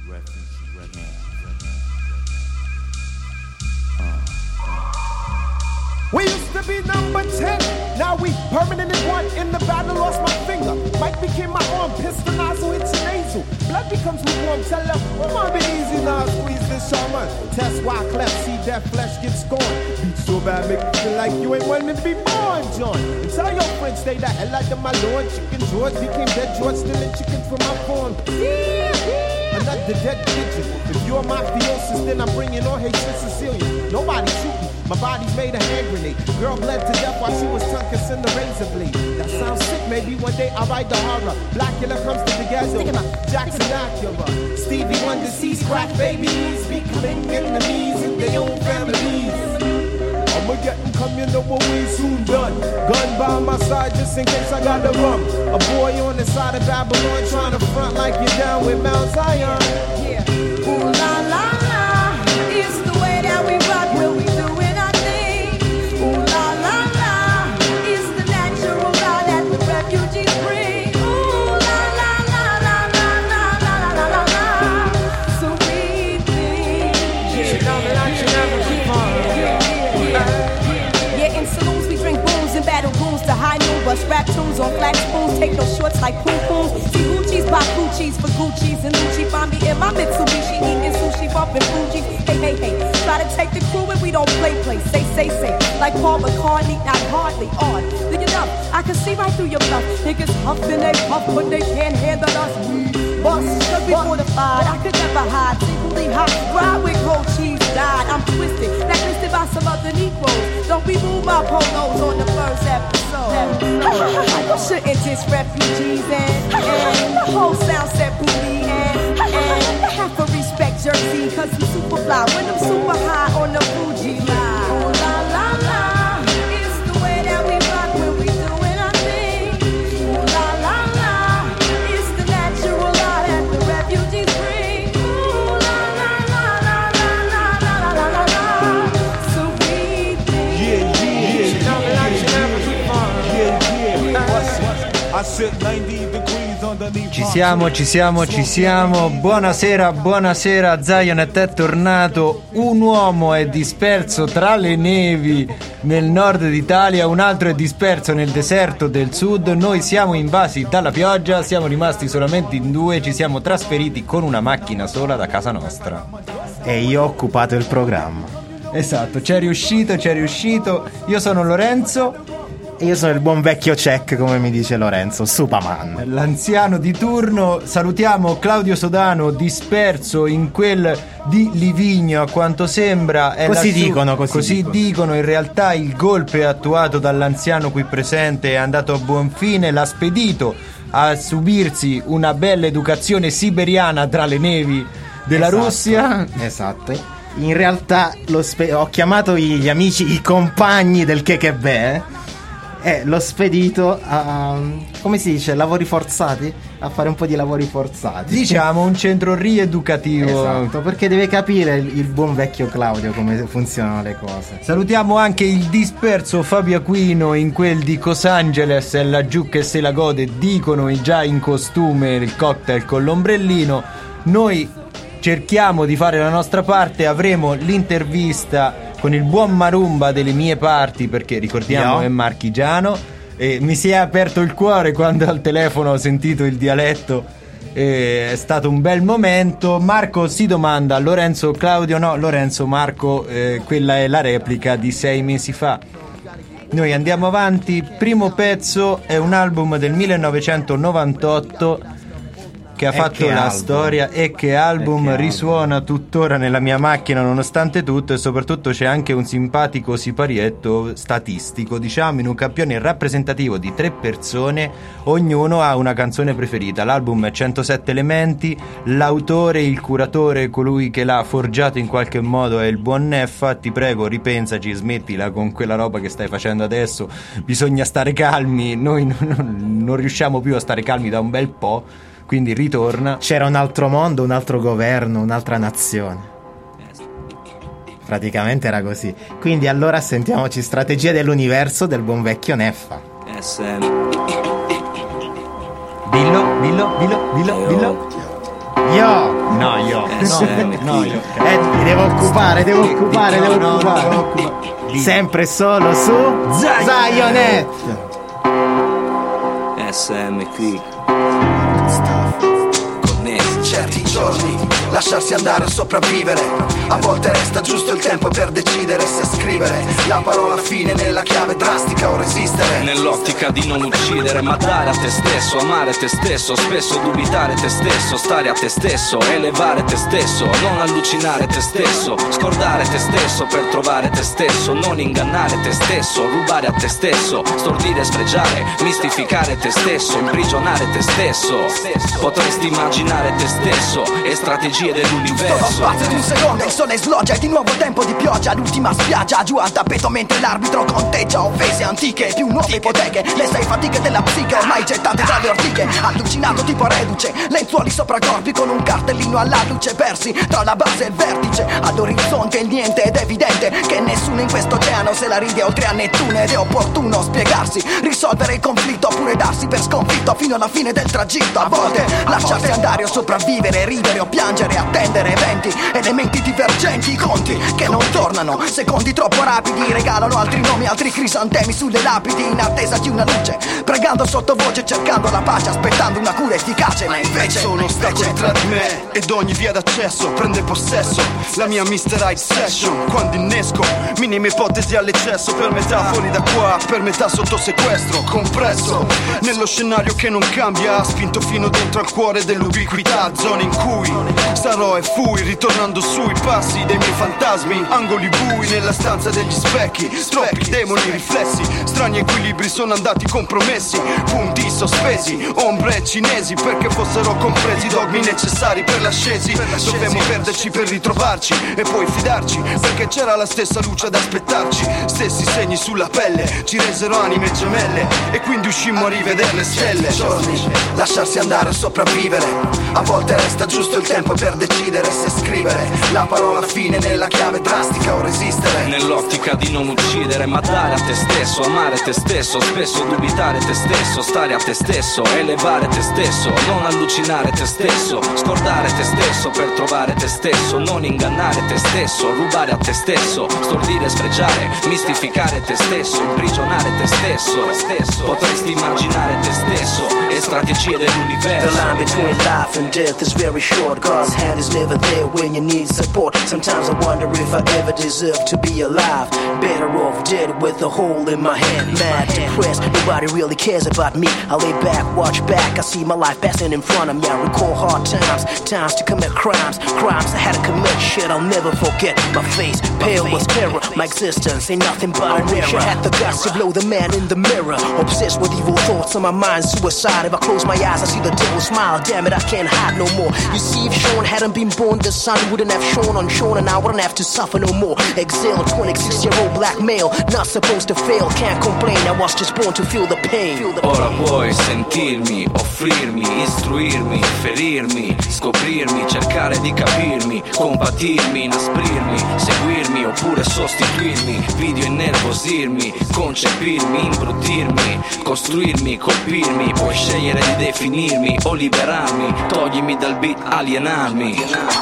We used to be number 10, now we permanent in one. In the battle, lost my finger. Mike became my arm, pistol nozzle hits your nasal. Blood becomes lukewarm, tell them, come on, be easy now, squeeze this shaman. Test why cleft, see that flesh get scorned. Beat so bad, make you feel like you ain't wanting to be born, John. And tell your friends, stay the hell out of my lord. Chicken George became dead George, stealing chicken from my farm. Another dead pigeon. If you're mafiosis, then I'm bringing all hate to Sicilian. Nobody shoot me. My body's made a hand grenade. Girl bled to death while she was tongue-kissing the razor blade. That sounds sick, maybe one day I'll write the horror. Blackula comes to the ghetto. Jackson Acura. Stevie Wonder sees crack babies becoming enemies in their own families. I'ma get them come, you know what we soon done. Gun by my side just in case I got the rum. A boy on the side of Babylon trying to front like you're down with Mount Zion. Yeah. Ooh la la la, it's the way that we rock when we do it. Bust rap tunes on flat spoons, take no shorts like poo-poos. See Gucci's buy Gucci's for Gucci's and Gucci. Find me in my Mitsubishi, eating sushi, bumping Fuji. Hey, hey, hey, try to take the crew and we don't play. Say, like Paul McCartney, not hardly odd. Look it up, I can see right through your bluff. Niggas huffing they puff, but they can't handle us. We bust, should be fortified, I could never hide. Secretly hot, ride with gold cheese, died. I'm twisted, blacklisted by some other Negroes. Don't remove my polos on the first episode. You shouldn't diss refugees and the whole sound set booty and have to respect Jersey cause I'm super fly when I'm super high on the Fuji line. Ooh la la la, it's the way that we rock when we doing our thing. Ooh la la la, it's the natural law that the refugees bring. Ooh la la la la la la la la la la. So we think Ci siamo. Buonasera, Zionet è tornato. Un uomo è disperso tra le nevi nel nord d'Italia, un altro è disperso nel deserto del sud. Noi siamo invasi dalla pioggia, siamo rimasti solamente in due, ci siamo trasferiti con una macchina sola da casa nostra. E io ho occupato il programma. Esatto, c'è riuscito. Io sono Lorenzo. E io sono il buon vecchio Check, come mi dice Lorenzo, Superman, l'anziano di turno. Salutiamo Claudio Sodano, disperso in quel di Livigno, a quanto sembra. Così dicono. In realtà il golpe attuato dall'anziano qui presente è andato a buon fine. L'ha spedito a subirsi una bella educazione siberiana tra le nevi della Russia. Esatto. In realtà ho chiamato gli amici, i compagni del KGB, l'ho spedito a, come si dice, lavori forzati, a fare un po' di lavori forzati, diciamo un centro rieducativo. Esatto, perché deve capire il buon vecchio Claudio come funzionano le cose. Salutiamo anche il disperso Fabio Aquino in quel di Los Angeles, è laggiù che se la gode, dicono già in costume, il cocktail con l'ombrellino. Noi cerchiamo di fare la nostra parte, avremo l'intervista con il buon Marumba delle mie parti, perché ricordiamo è marchigiano, e mi si è aperto il cuore quando al telefono ho sentito il dialetto, è stato un bel momento. Marco si domanda, Lorenzo, Claudio no, Lorenzo, Marco, quella è la replica di 6 mesi fa. Noi andiamo avanti. Primo pezzo è un album del 1998 che ha fatto la storia, e che album risuona tuttora nella mia macchina nonostante tutto, e soprattutto c'è anche un simpatico siparietto statistico, diciamo, in un campione rappresentativo di 3 persone, ognuno ha una canzone preferita. L'album è 107 elementi, l'autore, il curatore, colui che l'ha forgiato in qualche modo è il buon Neffa. Ti prego, ripensaci, smettila con quella roba che stai facendo adesso, bisogna stare calmi, noi non riusciamo più a stare calmi da un bel po'. Quindi ritorna. C'era un altro mondo, un altro governo, un'altra nazione. Praticamente era così. Quindi allora sentiamoci Strategia dell'universo del buon vecchio Neffa. Dillo. Io. No, io. No, io. Devo occupare. Sempre solo su Zionet. SM qui. Connessi. Certi giorni lasciarsi andare a sopravvivere. A volte resta giusto il tempo per decidere se scrivere la parola fine nella chiave drastica o resistere. Nell'ottica di non uccidere, ma dare a te stesso, amare te stesso, spesso dubitare te stesso, stare a te stesso, elevare te stesso, non allucinare te stesso, scordare te stesso per trovare te stesso, non ingannare te stesso, rubare a te stesso, stordire, sfregiare, mistificare te stesso, imprigionare te stesso. Potresti immaginare te stesso e strategie dell'universo. Spazio di un secondo, il sole sloggia e di nuovo tempo di pioggia. L'ultima spiaggia, giù al tappeto mentre l'arbitro conteggia. Offese antiche, più nuove ipoteche, le sei fatiche della psiche ormai gettate tra le ortiche. Allucinato tipo reduce, lenzuoli sopra corpi con un cartellino alla luce, persi tra la base e il vertice. All'orizzonte il niente ed è evidente che nessuno in questo oceano se la ride oltre a Nettuno. Ed è opportuno spiegarsi, risolvere il conflitto oppure darsi per sconfitto fino alla fine del tragitto. A volte lasciarsi andare o sopravvivere, ridere o piangere, attendere eventi, elementi divergenti, conti che non tornano, secondi troppo rapidi, regalano altri nomi, altri crisantemi sulle lapidi in attesa di una luce, pregando sottovoce, cercando la pace, aspettando una cura efficace, ma invece sono ostacoli tra di me ed ogni via d'accesso prende possesso la mia Mr. Hyde Session. Quando innesco minime ipotesi all'eccesso, per metà fuori da qua, per metà sotto sequestro, compresso nello scenario che non cambia, spinto fino dentro al cuore dell'ubiquità, zone in cui sarò e fui, ritornando sui passi dei miei fantasmi, angoli bui nella stanza degli specchi, troppi demoni riflessi, strani equilibri sono andati compromessi, punti sospesi, ombre cinesi perché fossero compresi, dogmi necessari per l'ascesi, dovevamo perderci per ritrovarci e poi fidarci, perché c'era la stessa luce ad aspettarci, stessi segni sulla pelle ci resero anime gemelle e quindi uscimmo a rivedere le stelle. Giorni, lasciarsi andare a sopravvivere, a volte resta giusto il tempo per decidere se scrivere la parola fine nella chiave drastica o resistere. Nell'ottica di non uccidere, ma dare a te stesso, amare te stesso, spesso dubitare te stesso, stare a te stesso, elevare te stesso, non allucinare te stesso, scordare te stesso per trovare te stesso, non ingannare te stesso, rubare a te stesso, stordire, sfregiare, mistificare te stesso, imprigionare te stesso. Potresti immaginare te stesso e strategie dell'universo. The line between life and death is very short. God's hand is never there when you need support. Sometimes I wonder if I ever deserve to be alive. Better off dead with a hole in my head. Mad, depressed, nobody really cares about me. I lay back, watch back, I see my life passing in front of me. I recall hard times, times to commit crimes I had to commit, shit I'll never forget. My face, pale with terror, my existence ain't nothing but a mirror. I had the guts to blow the man in the mirror. Obsessed with evil thoughts on my mind, suicide. If I close my eyes I see the devil smile. Damn it, I can't hide no more. You see, if Sean hadn't been born, the sun wouldn't have shone on Sean, and I wouldn't have to suffer no more. Exile, 26-year-old black male, not supposed to fail. Can't complain, I was just born to feel the pain. Ora puoi sentirmi, offrirmi, istruirmi, ferirmi, scoprirmi, cercare di capirmi, compatirmi, inasprirmi, seguirmi oppure sostituirmi, video innervosirmi, concepirmi, imbruttirmi, costruirmi, colpirmi, puoi scegliere di definirmi o liberarmi, toglimi dal beat, alienarmi.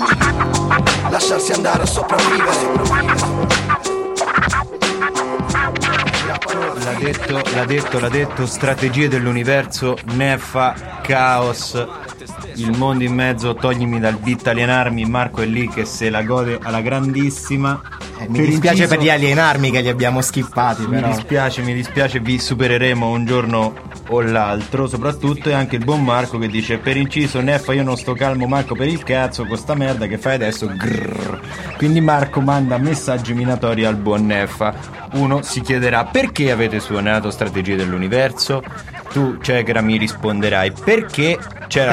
Lasciarsi andare a sopravvivere. L'ha detto, strategie dell'universo, Neffa, Caos, il mondo in mezzo, toglimi dal beat, alienarmi. Marco è lì che se la gode alla grandissima. Mi dispiace per gli alienarmi che li abbiamo skippati, però. Mi dispiace, vi supereremo un giorno o l'altro, soprattutto. E anche il buon Marco che dice: per inciso, Neffa, io non sto calmo manco per il cazzo con sta merda che fai adesso. Grrr. Quindi Marco manda messaggi minatori al buon Neffa. Uno si chiederà: perché avete suonato Strategie dell'universo? Tu, Cegra, mi risponderai: perché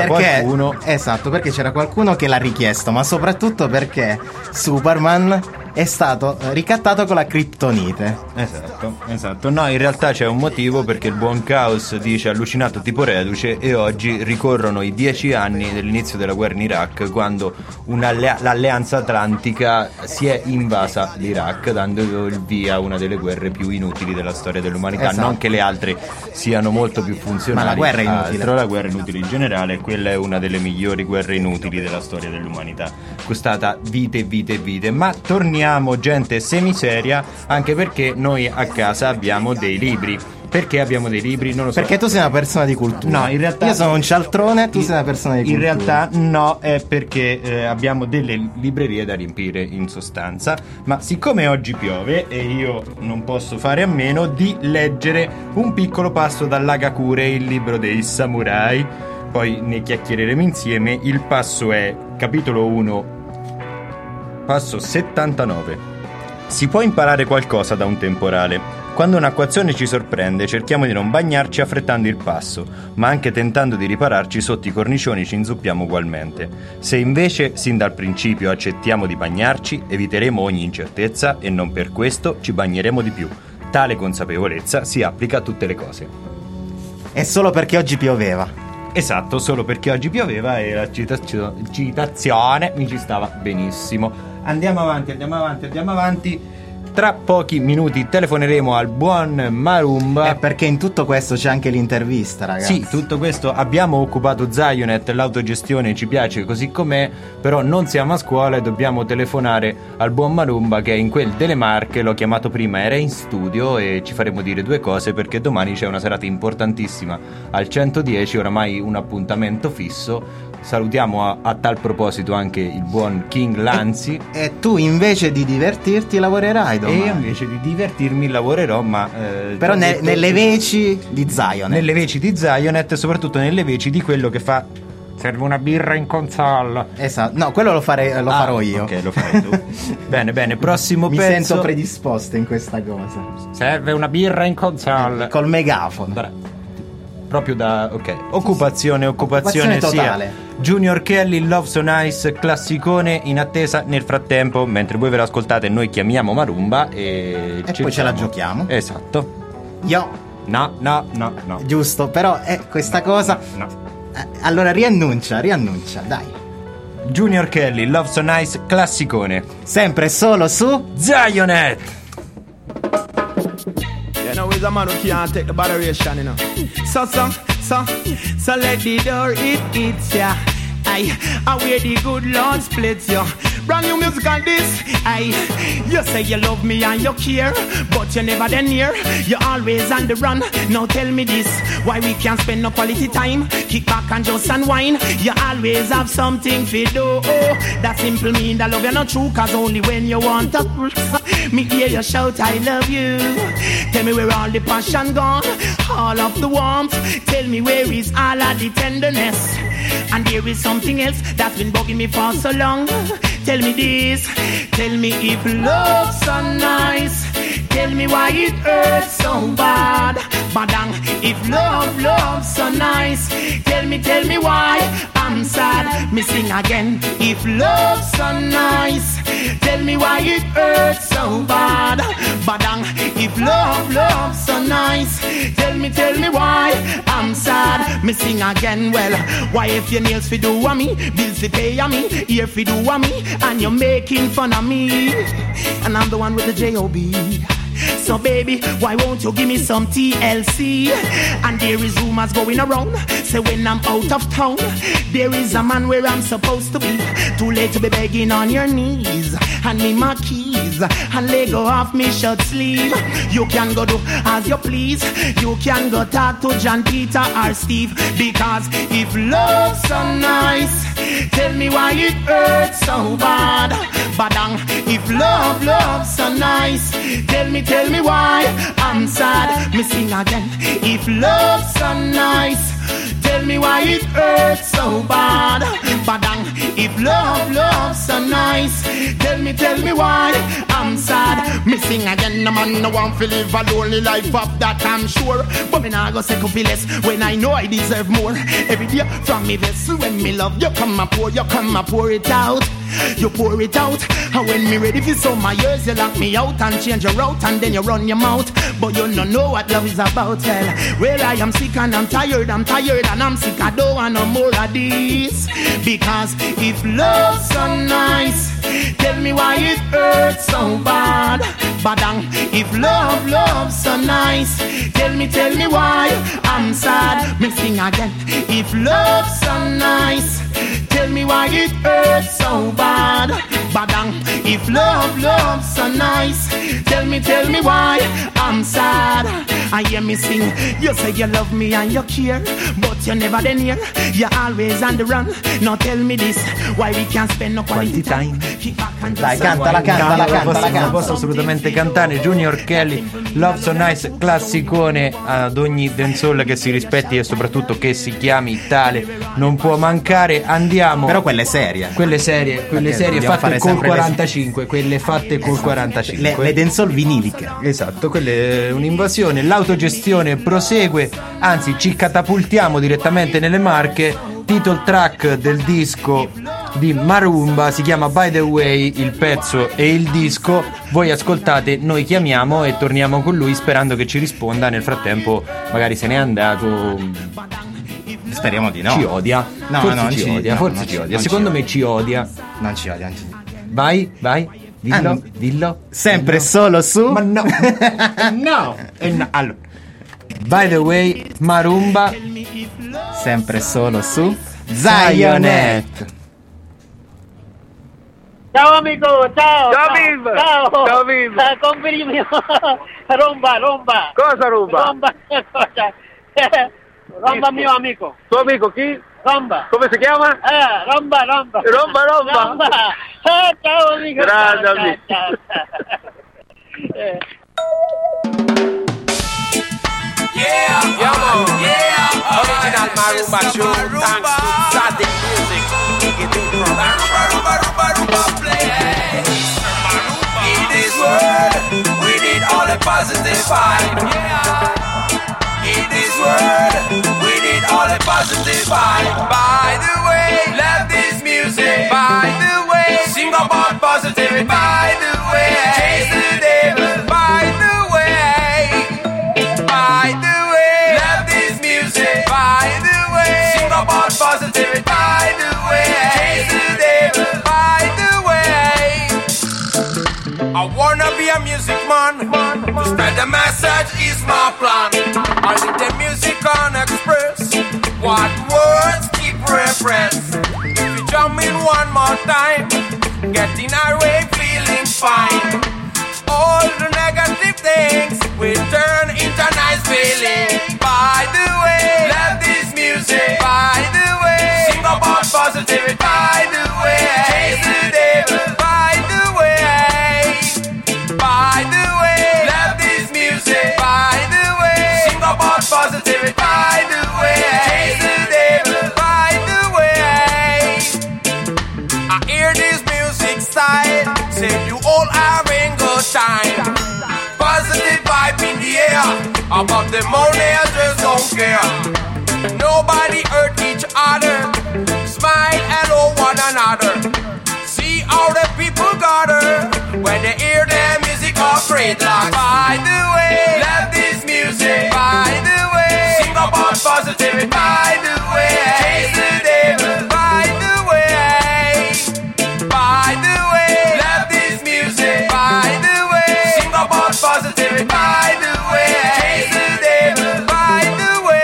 qualcuno. Esatto, perché c'era qualcuno che l'ha richiesto, ma soprattutto perché Superman è stato ricattato con la criptonite. Esatto. No, in realtà c'è un motivo, perché il buon Caos dice allucinato tipo reduce, e oggi ricorrono i 10 anni dell'inizio della guerra in Iraq, quando l'alleanza atlantica si è invasa l'Iraq, dando il via a una delle guerre più inutili della storia dell'umanità. Esatto. Non che le altre siano molto più funzionali, ma la guerra è inutile. La guerra è inutile in generale, quella è una delle migliori guerre inutili della storia dell'umanità, costata vite e vite e vite. Ma torniamo, gente semiseria, anche perché noi a casa abbiamo dei libri. Perché abbiamo dei libri? Non lo so. Perché tu sei una persona di cultura. No, in realtà io sono un cialtrone, tu sei una persona di cultura. In realtà no, è perché abbiamo delle librerie da riempire, in sostanza. Ma siccome oggi piove e io non posso fare a meno di leggere un piccolo passo dall'Hagakure, il libro dei samurai, poi ne chiacchiereremo insieme. Il passo è capitolo 1, passo 79. Si può imparare qualcosa da un temporale. Quando un'acquazione ci sorprende, cerchiamo di non bagnarci affrettando il passo, ma anche tentando di ripararci sotto i cornicioni ci inzuppiamo ugualmente. Se invece, sin dal principio, accettiamo di bagnarci, eviteremo ogni incertezza e non per questo ci bagneremo di più. Tale consapevolezza si applica a tutte le cose. È solo perché oggi pioveva. Esatto, solo perché oggi pioveva e la citazione mi ci stava benissimo. Andiamo avanti. Tra pochi minuti telefoneremo al buon Marumba. Perché in tutto questo c'è anche l'intervista, ragazzi. Sì, tutto questo. Abbiamo occupato Zionet, l'autogestione ci piace così com'è, però non siamo a scuola e dobbiamo telefonare al buon Marumba, che è in quel delle Marche. L'ho chiamato prima, era in studio, e ci faremo dire due cose, perché domani c'è una serata importantissima al 110, oramai un appuntamento fisso. Salutiamo a tal proposito anche il buon King Lanzi. E tu invece di divertirti lavorerai domani. E io invece di divertirmi lavorerò, ma però nelle veci di Zionet. Nelle veci di Zionet, e soprattutto nelle veci di quello che fa serve una birra in console. Esatto. No, quello lo farò io. Ok, lo farai tu. Bene, prossimo Mi pezzo. sento predisposto in questa cosa. Serve una birra in console. Col megafono. Proprio da... ok. Occupazione totale. Sia Junior Kelly, Love So Nice, classicone in attesa. Nel frattempo, mentre voi ve lo ascoltate, noi chiamiamo Marumba e poi ce la giochiamo. Esatto. No. Giusto, però questa cosa... No. Allora riannuncia, dai. Junior Kelly, Love So Nice, classicone. Sempre solo su Zionet. You know, he's a man who can't take the botheration, you know. So let the door hits ya. I wear the good Lord splits ya. Brand new music on this. You say you love me and you care, but you're never then near. You're always on the run. Now tell me this, why we can't spend no quality time? Kick back and just unwind. You always have something to do. That simple mean that love you're not true, cause only when you want to me hear you shout I love you. Tell me where all the passion gone, all of the warmth. Tell me where is all of the tenderness. And there is something else that's been bugging me for so long. Tell me this, tell me if love's so nice. Tell me why it hurts so bad. Badang, if love's so nice. Tell me why I'm sad. Me sing again, if love's so nice. Tell me why it hurts so bad. Badang, if love's so nice. Tell me why I'm sad. Me sing again, well, why if your nails fi do a me, bills fi pay a me, ear fi do a me, and you're making fun of me, and I'm the one with the J.O.B. So baby, why won't you give me some TLC? And there is rumors going around, say when I'm out of town, there is a man where I'm supposed to be. Too late to be begging on your knees. Hand me my keys and let go off me shirt sleeve. You can go do as you please. You can go talk to John, Peter or Steve. Because if love's so nice, tell me why it hurts so bad. Badang, if love's so nice, tell me why I'm sad. Me sing again. If love's so nice, tell me why it hurts so bad. Badang, if love's so nice, tell me why I'm sad. Me sing again, no man no want to live a lonely life of that I'm sure. But me nah go say could less when I know I deserve more. Every day from me vessel when me love you come and pour it out. You pour it out, and when me ready for some my years, you lock me out and change your route, and then you run your mouth. But you don't know what love is about. Well, I am sick and I'm tired, and I'm sick. I don't want no more of this. Because if love's so nice, tell me why it hurts so bad. Badang, if love's so nice, tell me why I'm sad. Me sing again. If love's so nice, tell me why it hurts so bad. Badang, if love's so nice, tell me why I'm sad. I hear me sing, you say you love me and you care, but you never then here. You're always on the run. Now tell me this, why we can't spend no quality time. Dai, canta. Non posso assolutamente cantare. Junior Kelly, Love So Nice, classicone ad ogni dancehall che si rispetti e soprattutto che si chiami tale, non può mancare. Andiamo. Però quelle serie fatte col 45, quelle fatte col 45. Le dancehall viniliche. Esatto, quelle è un'invasione. L'autogestione prosegue, anzi ci catapultiamo direttamente nelle Marche. Title track del disco di Marumba, si chiama By The Way il pezzo e il disco. Voi ascoltate, noi chiamiamo e torniamo con lui sperando che ci risponda. Nel frattempo magari se n'è andato. Speriamo di no. Ci odia. Forse ci odia. Secondo me ci odia. Non ci odia. Vai. Dillo. Sempre solo su. Ma no. No. Allora. By The Way, Marumba. Sempre solo su Zionet. Ciao amico, ciao. Ciao Viv. Compagni mio. Romba. Cosa Romba? Romba mio amico. Tuo amico chi? Romba. Come si chiama? Romba. Ciao amico. Grande amico. Ciao. Yeah. Original Marumba show. Thanks to Sadik Music. Rumba play. In this world, we need all the positive vibe. In this world, we need all the positive vibe. By the way, love this music. By the way, sing about positivity. By the way, chase the devil. By the way, love this music. By the way, sing about positivity. By the way, chase the devil. By the way, I wanna be a music man. To spread the message is my plan. I need the music on express. What words keep reference. If you jump in one more time, getting our way, feeling fine. All the negative things will turn into nice feeling. By the way, love this music. By the way, sing about positivity. By the way, chase the devil. By the way, love this music. By the way, sing about positivity. By the way, chase the devil. By the way, I hear this music style. Say you all having good time. Positive vibe in the air. About the money, I just don't care. Nobody hurt each other. Smile and love one another. See how the people gather when they hear the music of great luck. By the way, love this music. By the way, sing about positivity. By the way, chase the devil. By the way, love this music. By the way, sing about positivity. By the way, chase the devil. By the way.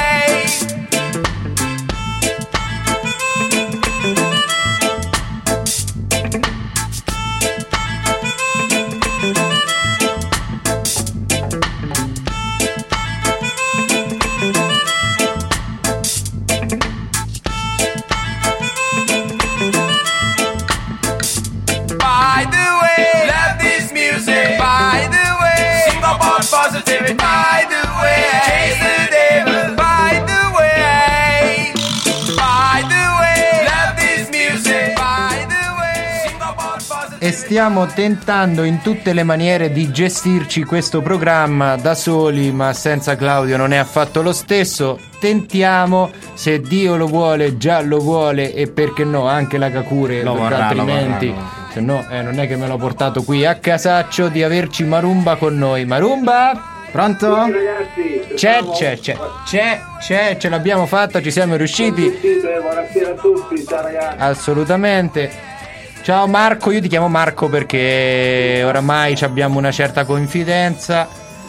By the way, love this music. By the way, sing about positivity. By the way, chase the devil. By the way, love this music. By the way, sing about positivity. e stiamo tentando in tutte le maniere di gestirci questo programma da soli, ma senza Claudio non è affatto lo stesso. Tentiamo, se Dio lo vuole, già lo vuole, e perché no anche la Kakure, Lo perché vorrà, altrimenti se no non è che me l'ho portato qui a casaccio, di averci Marumba con noi. Marumba? Pronto? Ragazzi, C'è, ce l'abbiamo fatta, ci siamo riusciti. buonasera a tutti, ciao ragazzi. Assolutamente. Ciao Marco, io ti chiamo Marco perché oramai abbiamo una certa confidenza.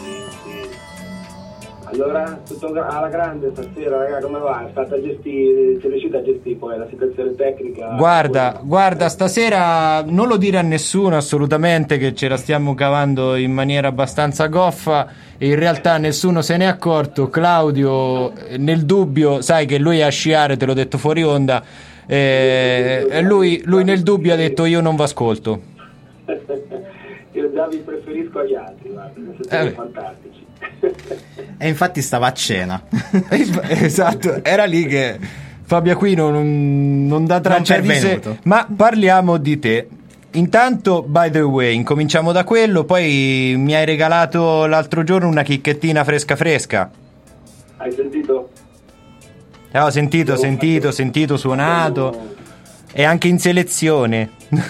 Allora, tutto alla grande stasera, raga, come va? È stata gestire, sei riuscita a gestire poi la situazione tecnica? Guarda, stasera non lo dire a nessuno assolutamente, che ce la stiamo cavando in maniera abbastanza goffa e in realtà nessuno se n'è accorto. Claudio, nel dubbio, sai che lui è a sciare, te l'ho detto fuori onda, lui nel dubbio ha detto io non v'ascolto. Io già vi preferisco agli altri, guarda, siete fantastici. E infatti stava a cena. Esatto, era lì che Fabio Aquino non dà traccia di sé. Ma parliamo di te. Intanto, by the way, incominciamo da quello. Poi mi hai regalato l'altro giorno una chicchettina fresca. Hai sentito? Ho sentito, suonato. E anche in selezione.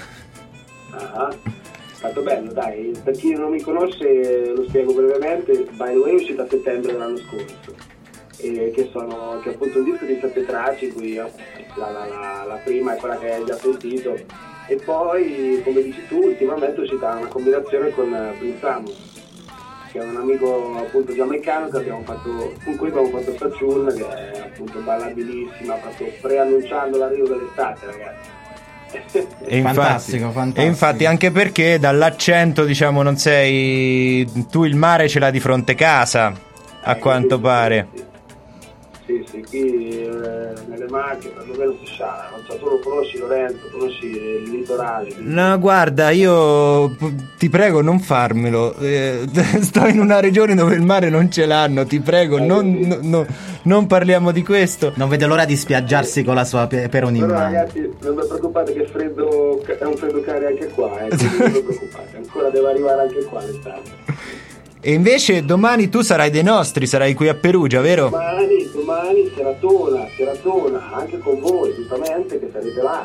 Fatto bello, dai. Per chi non mi conosce lo spiego brevemente. By the way è uscita a settembre dell'anno scorso, che è appunto un disco di 7 tracce, in cui la prima è quella che hai già sentito, e poi, come dici tu, ultimamente è uscita una combinazione con Prince Amos, che è un amico appunto giamaicano con cui abbiamo fatto sta tune, che è appunto ballabilissima, proprio preannunciando l'arrivo dell'estate, ragazzi. Fantastico. E infatti, anche perché dall'accento, diciamo, non sei tu, il mare ce l'ha di fronte casa, a quanto pare. Sì, qui nelle Marche perlomeno si sciala, non so, tu lo conosci Lorenzo, conosci il litorale? No, guarda, io ti prego non farmelo, sto in una regione dove il mare non ce l'hanno, ti prego, non parliamo di questo. Non vede l'ora di spiaggiarsi con la sua peroni in Però mano. ragazzi, non vi preoccupate che è un freddo cane anche qua, quindi non vi preoccupate, ancora deve arrivare anche qua l'estate. E invece domani tu sarai dei nostri, sarai qui a Perugia, vero? Domani seratona, anche con voi, giustamente, che sarete là,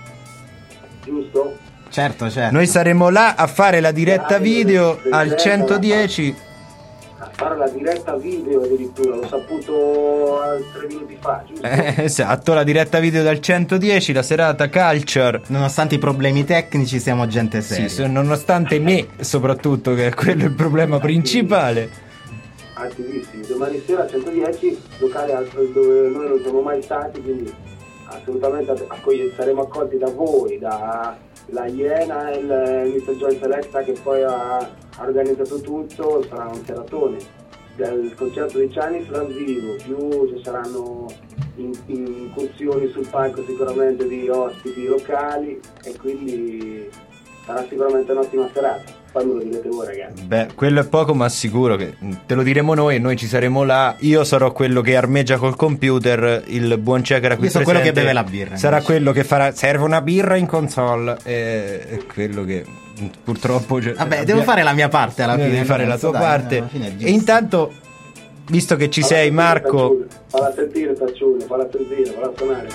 giusto? Certo. Noi saremo là a fare la diretta video al 110. A fare la diretta video addirittura, l'ho saputo 3 minuti fa, giusto? Esatto, la diretta video dal 110, la serata Culture. Nonostante i problemi tecnici siamo gente seria. Sì, nonostante me soprattutto, che è quello il problema principale. Attivissimi, domani sera al 110, locale dove noi non siamo mai stati, quindi assolutamente saremo accolti da voi, la Iena e il Mr. Joy Selecta, che poi ha organizzato tutto. Sarà un seratone del concerto di Cianis dal vivo, più ci saranno incursioni sul palco sicuramente di ospiti locali, e quindi sarà sicuramente un'ottima serata. Poi me lo direte voi, ragazzi. Beh, quello è poco ma sicuro che te lo diremo noi, e noi ci saremo là. Io sarò quello che armeggia col computer, il buon Checker qui Io sono quello che beve la birra. Sarà invece quello che farà, serve una birra in console, è quello che purtroppo vabbè, devo fare la mia parte alla fine. Devi fare la tua parte. Alla fine è giusto. E intanto, visto che ci sei, Marco, falla sentire, falla suonare.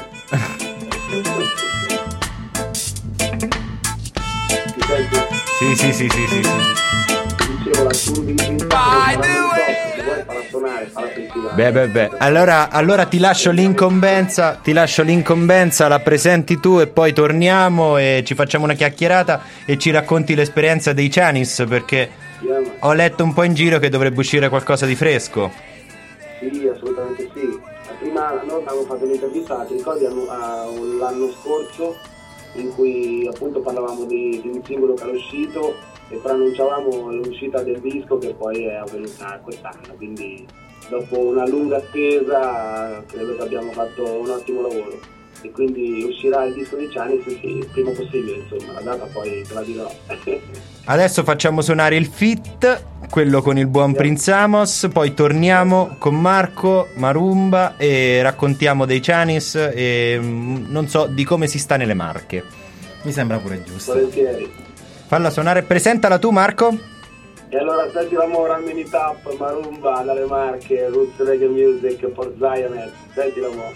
Ti senti? Sì. Dicevo, la suonare, falla sentire. Beh. Allora ti lascio l'incombenza, la presenti tu e poi torniamo e ci facciamo una chiacchierata e ci racconti l'esperienza dei Cianis, perché ho letto un po' in giro che dovrebbe uscire qualcosa di fresco. Sì, assolutamente sì. Prima noi abbiamo fatto un'intervista, ti ricordi, l'anno scorso, in cui appunto parlavamo di un singolo che era uscito e preannunciavamo l'uscita del disco, che poi è avvenuta quest'anno, quindi dopo una lunga attesa credo che abbiamo fatto un ottimo lavoro, e quindi uscirà il disco di Cianis il prima possibile, insomma, la data poi te la dirò. Adesso facciamo suonare il feat, quello con il buon Prince Amos, poi torniamo con Marco, Marumba, e raccontiamo dei Cianis e non so di come si sta nelle Marche. Mi sembra pure giusto. Volentieri. Falla suonare, presentala tu Marco. E allora senti l'amore a Mini Tap, Marumba dalle Marche, Roots Reggae Music for Zionet. Senti l'amore.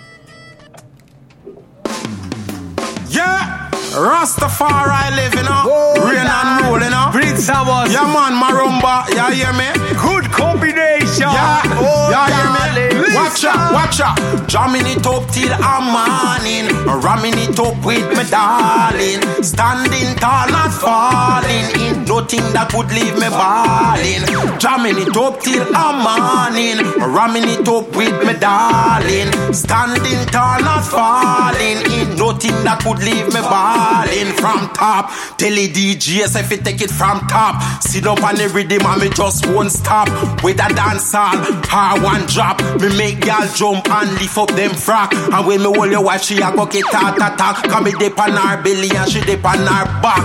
Yeah, Rastafari living up, rain and roll, you know. Prince Thomas. Yeah, man, Marumba, you hear me? Good combination. Yeah, you hear me? Listen. Watch out. Jamming it up till I'm morning, ramming it up with me darling. Standing tall, not falling. Ain't nothing that would leave me balling. Jamming it up till I'm morning, ramming it up with me darling. Standing tall, not falling. Ain't nothing that would leave me balling. From top, tell the DJs if you take it from top. Sit up on the rhythm and me just won't stop. With a dance hall, her one drop. Me make y'all jump and lift up them frock. And when me hold your wife, she a go get attack. Come me dip on her belly and she dip on her back.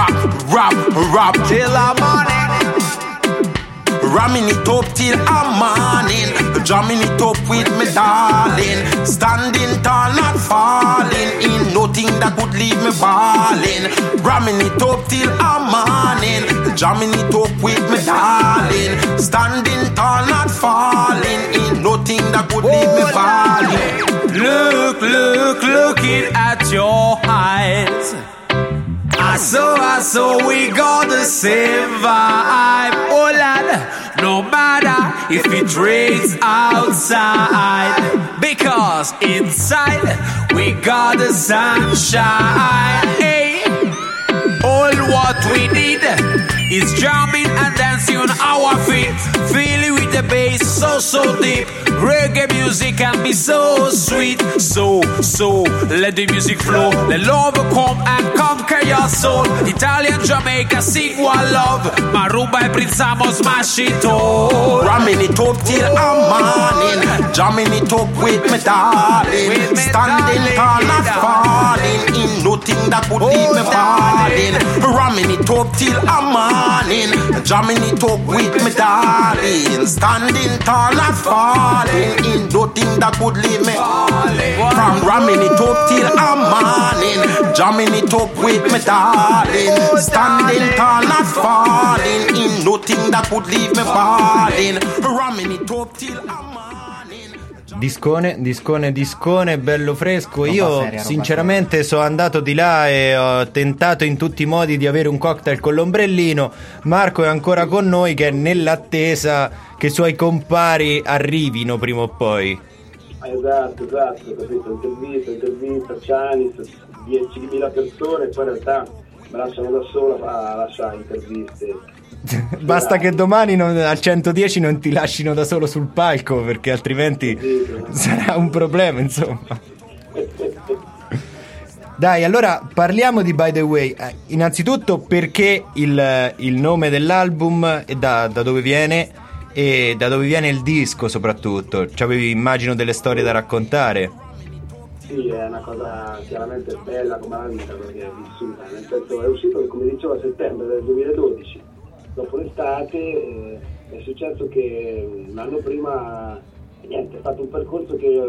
Rap Till the morning. ramming it up till I'm morning. Jamming it up with me darling. Standing tall, not falling. Ain't nothing that could leave me balling. Ramming it up till I'm morning. Jamming it up with me darling. Standing tall, not falling. Ain't nothing that could leave me balling. Looking at your eyes. I saw we got the same vibe. Oh lad, no matter if it rains outside, because inside we got the sunshine. Hey, all what we need is drumming and dancing on our feet, feeling with the bass so deep. Reggae music can be so sweet, so let the music flow. Let love come and conquer your soul. Italian, Jamaica, sing one love. Marumba and Prince Amos, smash it all. Ramming it up till I'm morning. Jamming it up with me darling. Standing tall, not falling. Ain't nothing that would leave me falling. Ramming it up till I'm morning. Jamming it up with me darling. Standing tall, not falling. Ain't nothing that could leave me falling. From ramming it up till I'm morning. Jamming it up with me darling. Standing tall, not falling. Ain't nothing that could leave me falling. Ramming it up till I'm morning. Discone, bello fresco. Roba Io seria, sinceramente sono andato di là e ho tentato in tutti i modi di avere un cocktail con l'ombrellino. Marco è ancora con noi, che è nell'attesa che i suoi compari arrivino prima o poi. Esatto, capito? Intervista, Cianis, 10.000 persone, poi in realtà mi lasciano da sola a lasciare interviste. Basta che domani al 110 non ti lasciano da solo sul palco, perché altrimenti sarà un problema, insomma. Dai, allora parliamo di By The Way. Innanzitutto, perché il nome dell'album e da dove viene, e da dove viene il disco soprattutto. C'avevi, immagino, delle storie da raccontare. Sì, è una cosa chiaramente bella come la vita, perché è vissuta, nel senso è uscito, come dicevo, a settembre del 2012. Dopo l'estate è successo che l'anno prima, niente, è stato un percorso che,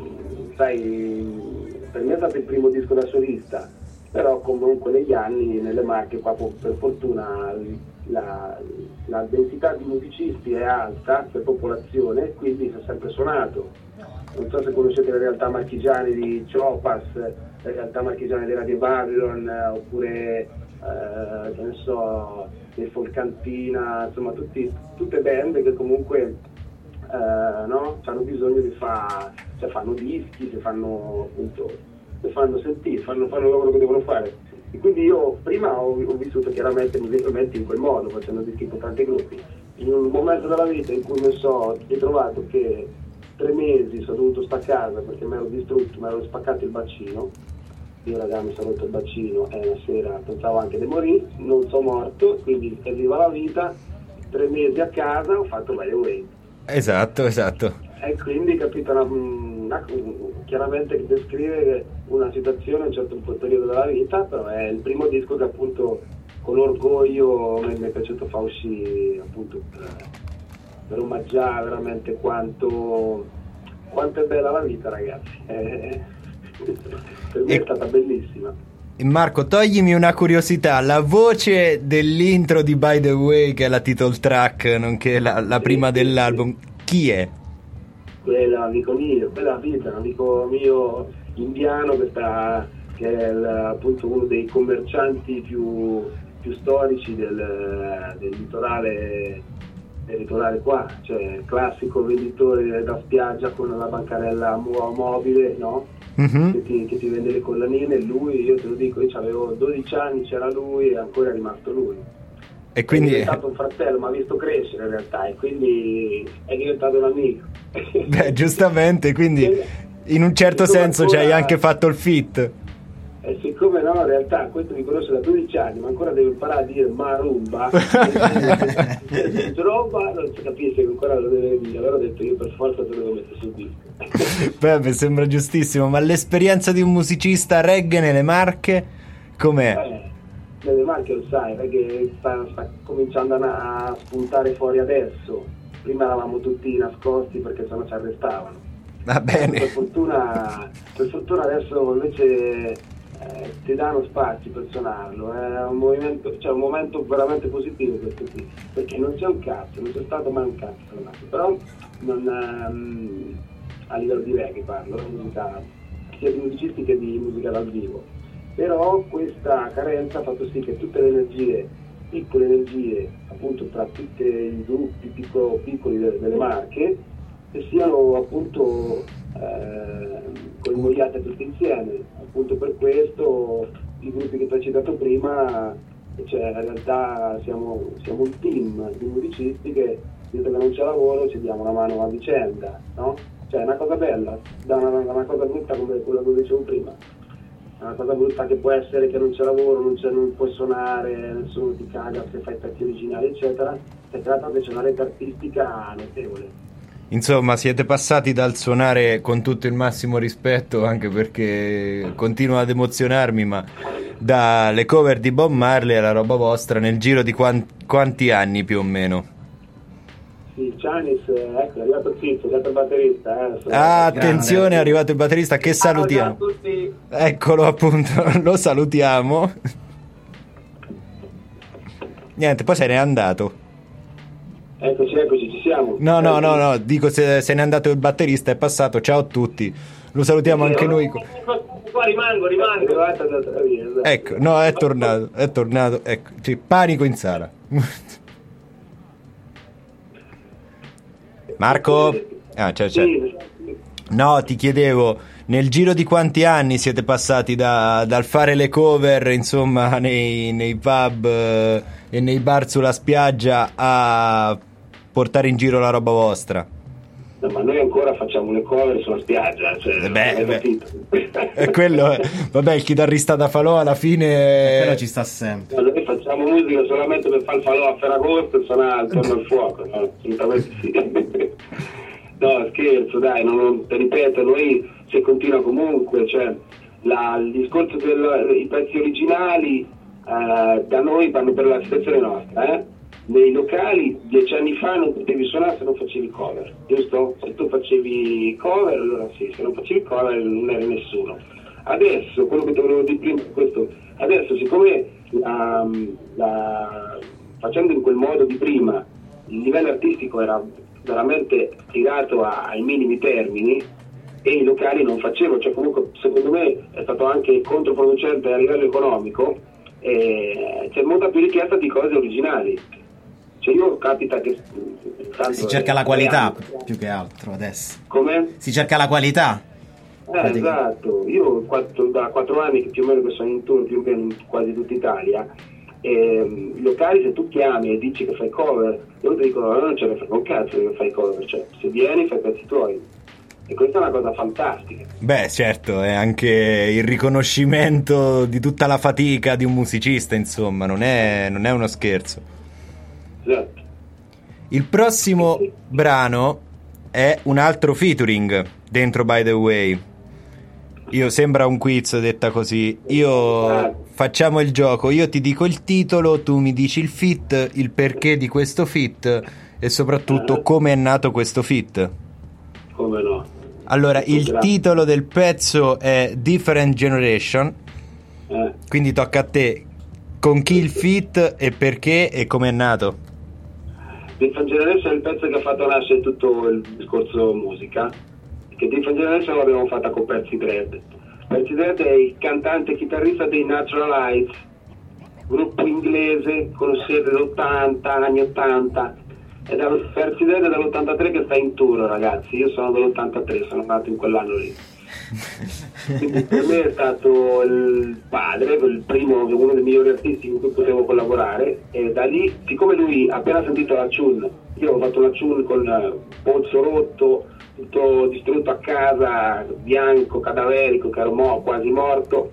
sai, per me è stato il primo disco da solista, però comunque negli anni, nelle Marche, qua per fortuna la densità di musicisti è alta per popolazione, quindi si è sempre suonato. Non so se conoscete le realtà marchigiane di Chopas, le realtà marchigiane della Radio Babylon, oppure che ne so, del Folcantina, insomma tutte band che comunque no? Hanno bisogno di cioè fanno dischi, si fanno sentire, fanno il lavoro che devono fare. E quindi io prima ho vissuto chiaramente musicalmente in quel modo, facendo dischi con tanti gruppi. In un momento della vita in cui mi sono ritrovato che 3 mesi sono dovuto stare a casa perché mi ero distrutto, mi ero spaccato il bacino. Io ragazzi mi sono rotto il bacino e una sera pensavo anche di morire, non sono morto, quindi serviva la vita, 3 mesi a casa ho fatto By The Way. Esatto. E quindi capito, chiaramente descrive una situazione a un certo periodo della vita, però è il primo disco che appunto con orgoglio mi è piaciuto far uscire, appunto per omaggiare veramente quanto è bella la vita, ragazzi. Per me è stata bellissima. Marco, toglimi una curiosità, la voce dell'intro di By the Way, che è la title track, nonché la prima dell'album, chi è? Quella amico mio, quella vita, un amico mio indiano che è appunto uno dei commercianti più storici del litorale qua, cioè classico venditore da spiaggia con la bancarella mobile, no? Che ti vende le collanine. Lui, io te lo dico, io avevo 12 anni, c'era lui e ancora è rimasto lui. E quindi è diventato un fratello, mi ha visto crescere in realtà, e quindi è diventato un amico. Beh, giustamente, quindi in un certo senso ci hai anche fatto il fit. E siccome no, in realtà questo mi conosce da 12 anni, ma ancora deve imparare a dire marumba, roba, non si capisce che ancora lo deve dire. Allora ho detto, io per forza te lo devo mettere sul disco. Beh, mi sembra giustissimo. Ma l'esperienza di un musicista reggae nelle Marche com'è? Nelle Marche lo sai, perché sta cominciando a spuntare fuori adesso. Prima eravamo tutti nascosti perché sennò ci arrestavano. Va bene. Per fortuna adesso invece ti danno spazi per suonarlo. È un movimento, cioè un momento veramente positivo questo qui, perché non c'è un cazzo, non c'è stato mai un cazzo suonato. Però non a livello di reggae parlo, musica, sia di musicisti che di musica dal vivo. Però questa carenza ha fatto sì che tutte le energie, piccole energie, appunto tra tutti i gruppi piccoli delle Marche, che siano appunto convogliate tutti insieme. Appunto per questo i gruppi che ti ho citato prima, cioè in realtà siamo un team di musicisti che, visto che non c'è lavoro, ci diamo una mano a vicenda, no? Cioè è una cosa bella, da una cosa brutta come quella che dicevo prima. Una cosa brutta che può essere che non c'è lavoro, non puoi suonare, nessuno ti caga se fai pezzi originali eccetera. Si tratta invece di una rete artistica notevole. Insomma, siete passati dal suonare, con tutto il massimo rispetto, anche perché continua ad emozionarmi, ma dalle cover di Bob Marley alla roba vostra nel giro di quanti anni più o meno? Sì, Cianis, ecco, è arrivato il Zizzo, è il batterista. Attenzione, è arrivato il batterista, che salutiamo. Eccolo appunto, lo salutiamo. Niente, poi se n'è andato. Eccoci, ci siamo. No, dico se n'è andato il batterista, è passato, ciao a tutti. Lo salutiamo anche noi. Qua rimango. Ecco, no, è tornato, ecco, c'è panico in sala. Marco? C'è. No, ti chiedevo, nel giro di quanti anni siete passati dal fare le cover, insomma, nei pub e nei bar sulla spiaggia a portare in giro la roba vostra? No, ma noi ancora facciamo le cover sulla spiaggia, cioè, quello vabbè, il chitarrista da falò alla fine quello ci sta sempre. No, noi facciamo musica solamente per fare il falò a Ferragosto e suonare attorno al fuoco, no? Assolutamente sì. No, scherzo, dai, te ripeto, noi se continua comunque, cioè il discorso dei pezzi originali da noi vanno per la situazione nostra, Nei locali 10 anni fa non potevi suonare se non facevi cover, giusto? Se tu facevi cover allora sì, se non facevi cover non eri nessuno. Adesso, quello che ti volevo dire prima è questo, adesso siccome facendo in quel modo di prima il livello artistico era veramente tirato ai minimi termini e i locali non facevano, cioè comunque secondo me è stato anche controproducente a livello economico, c'è molta più richiesta di cose originali. Cioè io capita che si cerca la qualità più che altro adesso. Come? Si cerca la qualità. Esatto, io da 4 anni che più o meno che sono in tour più o meno in quasi tutta Italia, locali se tu chiami e dici che fai cover, io ti dico non ce ne frega un cazzo che fai cover, cioè se vieni fai pezzi tuoi. E questa è una cosa fantastica. Beh, certo, è anche il riconoscimento di tutta la fatica di un musicista, insomma, non è uno scherzo. Esatto. Il prossimo brano è un altro featuring dentro By the Way. Sembra un quiz detta così. Facciamo il gioco, io ti dico il titolo, tu mi dici il feat, il perché di questo feat e soprattutto come è nato questo feat. Come no? Allora, il titolo del pezzo è Different Generation Quindi tocca a te. Con chi il feat e perché e come è nato? Different Generation è il pezzo che ha fatto nascere tutto il discorso musica, che Different Generation l'abbiamo fatta con Percy Dread. Percy Dread è il cantante e chitarrista dei Naturalize, gruppo inglese con sede dell'80, anni 80, e Percy Dread è dall'83 che sta in tour, ragazzi. Io sono dell'83, sono nato in quell'anno lì. Quindi per me è stato il padre, il primo, uno dei migliori artisti con cui potevo collaborare, e da lì, siccome lui ha appena sentito la tune, io ho fatto una tune con polso rotto, tutto distrutto a casa, bianco, cadaverico, che ero quasi morto,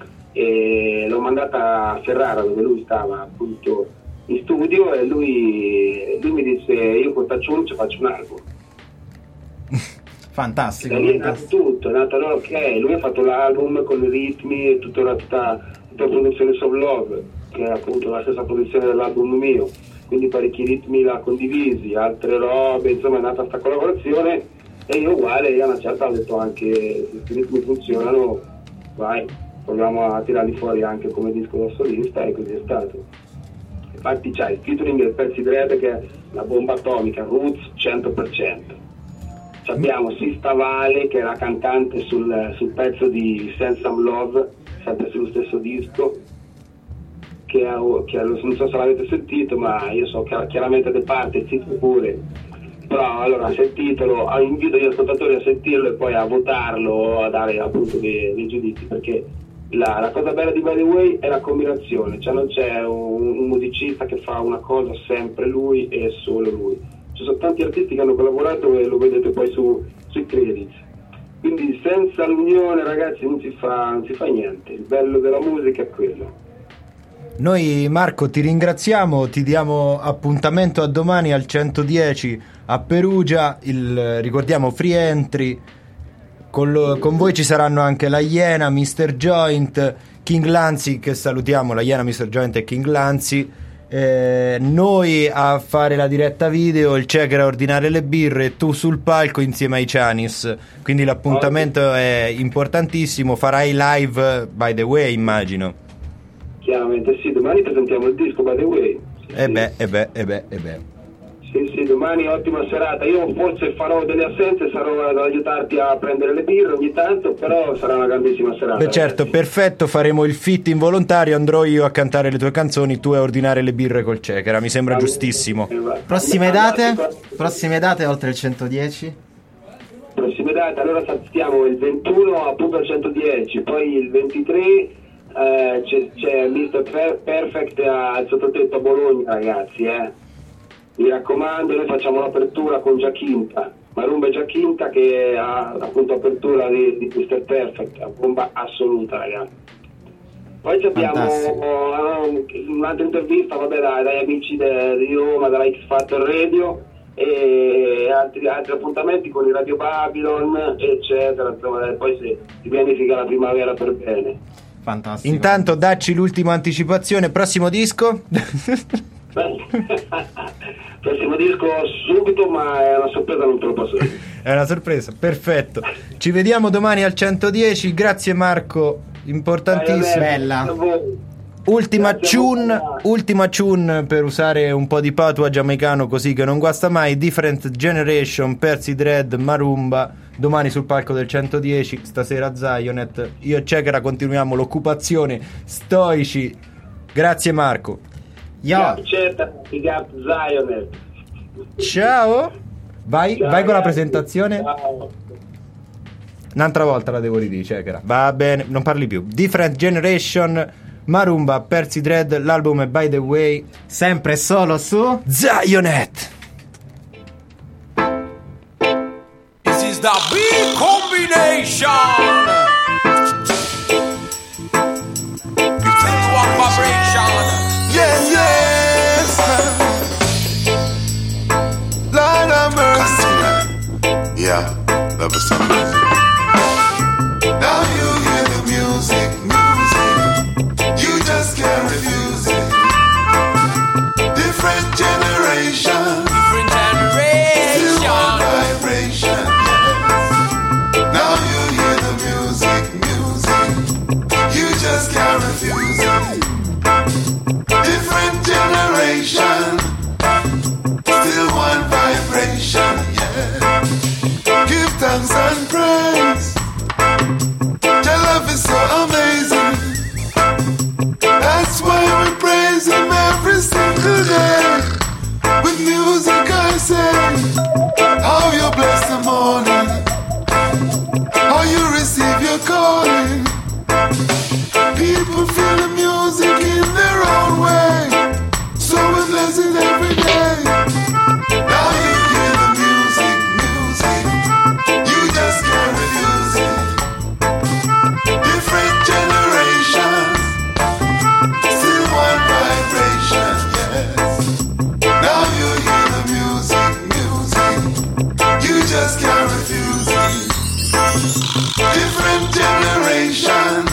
e l'ho mandata a Ferrara dove lui stava appunto in studio, e lui mi disse: io con questa tune ci faccio un album. Fantastico. Da lì è nato tutto, è nato allora, ok, lui ha fatto l'album con i ritmi e tutta la produzione Soul Love, che è appunto la stessa produzione dell'album mio, quindi parecchi ritmi l'ha condivisi, altre robe, insomma è nata questa collaborazione, e io uguale, a una certa ho detto anche: se questi ritmi funzionano, vai, proviamo a tirarli fuori anche come disco da solista, e così è stato. Infatti c'è il featuring del Percy Dread che è la bomba atomica, Roots 100%. Abbiamo Sista Vale che è la cantante sul pezzo di Send Some Love, sempre sullo stesso disco, che non so se l'avete sentito, ma io so chiaramente le parti, zitto pure, però allora sentitelo, invito gli ascoltatori a sentirlo e poi a votarlo, a dare appunto dei giudizi, perché la cosa bella di By The Way è la combinazione, cioè non c'è un musicista che fa una cosa sempre lui e solo lui. Ci sono tanti artisti che hanno collaborato e lo vedete poi sui credits, quindi senza l'unione, ragazzi, non si fa niente. Il bello della musica è quello. Noi, Marco, ti ringraziamo, ti diamo appuntamento a domani al 110 a Perugia, ricordiamo free entry, con voi ci saranno anche la Iena, Mr. Joint, King Lanzi, che salutiamo, la Iena, Mr. Joint e King Lanzi. Noi a fare la diretta video, il Checker a ordinare le birre e tu sul palco insieme ai Cianis, quindi l'appuntamento è importantissimo. Farai live By The Way, immagino. Chiaramente sì, domani presentiamo il disco By The Way. Sì, domani ottima serata. Io forse farò delle assenze, sarò ad aiutarti a prendere le birre ogni tanto, però sarà una grandissima serata. Beh, certo, ragazzi. Perfetto, faremo il fit involontario, andrò io a cantare le tue canzoni, tu a ordinare le birre col Checker, mi sembra giustissimo. Prossime date oltre il 110? Prossime date, allora stiamo il 21 appunto al 110, poi il 23 c'è Mr. Perfect al sottotetto a Bologna, ragazzi, mi raccomando. Noi facciamo l'apertura con Giacinta, Marumba e Giacinta, che ha appunto apertura di Mr. Perfect, una bomba assoluta, ragazzi. Poi abbiamo un'altra intervista, dai amici di Roma, dalla X Factor Radio, e altri appuntamenti con il Radio Babylon, eccetera. Insomma, poi si pianifica la primavera per bene. Fantastico. Intanto dacci l'ultima anticipazione, prossimo disco? Prossimo disco subito, ma è una sorpresa, non te lo posso dire. È una sorpresa, perfetto. Ci vediamo domani al 110. Grazie Marco, importantissimo. Bella. Ultima tune per usare un po' di patua giamaicano così che non guasta mai. Different Generation, Percy Dread, Marumba. Domani sul palco del 110, stasera Zionet. Io e Checker continuiamo l'occupazione stoici. Grazie Marco. Big up Zionet. Ciao. Vai con la presentazione. Ciao. Un'altra volta la devo ridire, Checker. Va bene, non parli più. Different Generation, Marumba, Percy Dread, l'album è By The Way, sempre solo su Zionet. This is the big combination. One vibration. Yes. Lord have mercy. Yeah, love is so music. Now you hear the music. You just can't refuse it. Different generation. Still one vibration. Yes. Now you hear the music. You just can't refuse it. refuse it. Different generation, still one vibration, yeah. Give thanks and praise. Your love is so amazing. That's why we praise Him every single day. With music I say, how you bless the morning, how you receive your calling. People feel the music in their own way, so we bless it every day. Now you hear the music, you just can't refuse it. Different generations, still one vibration, yes. Now you hear the music, you just can't refuse it. Different generations,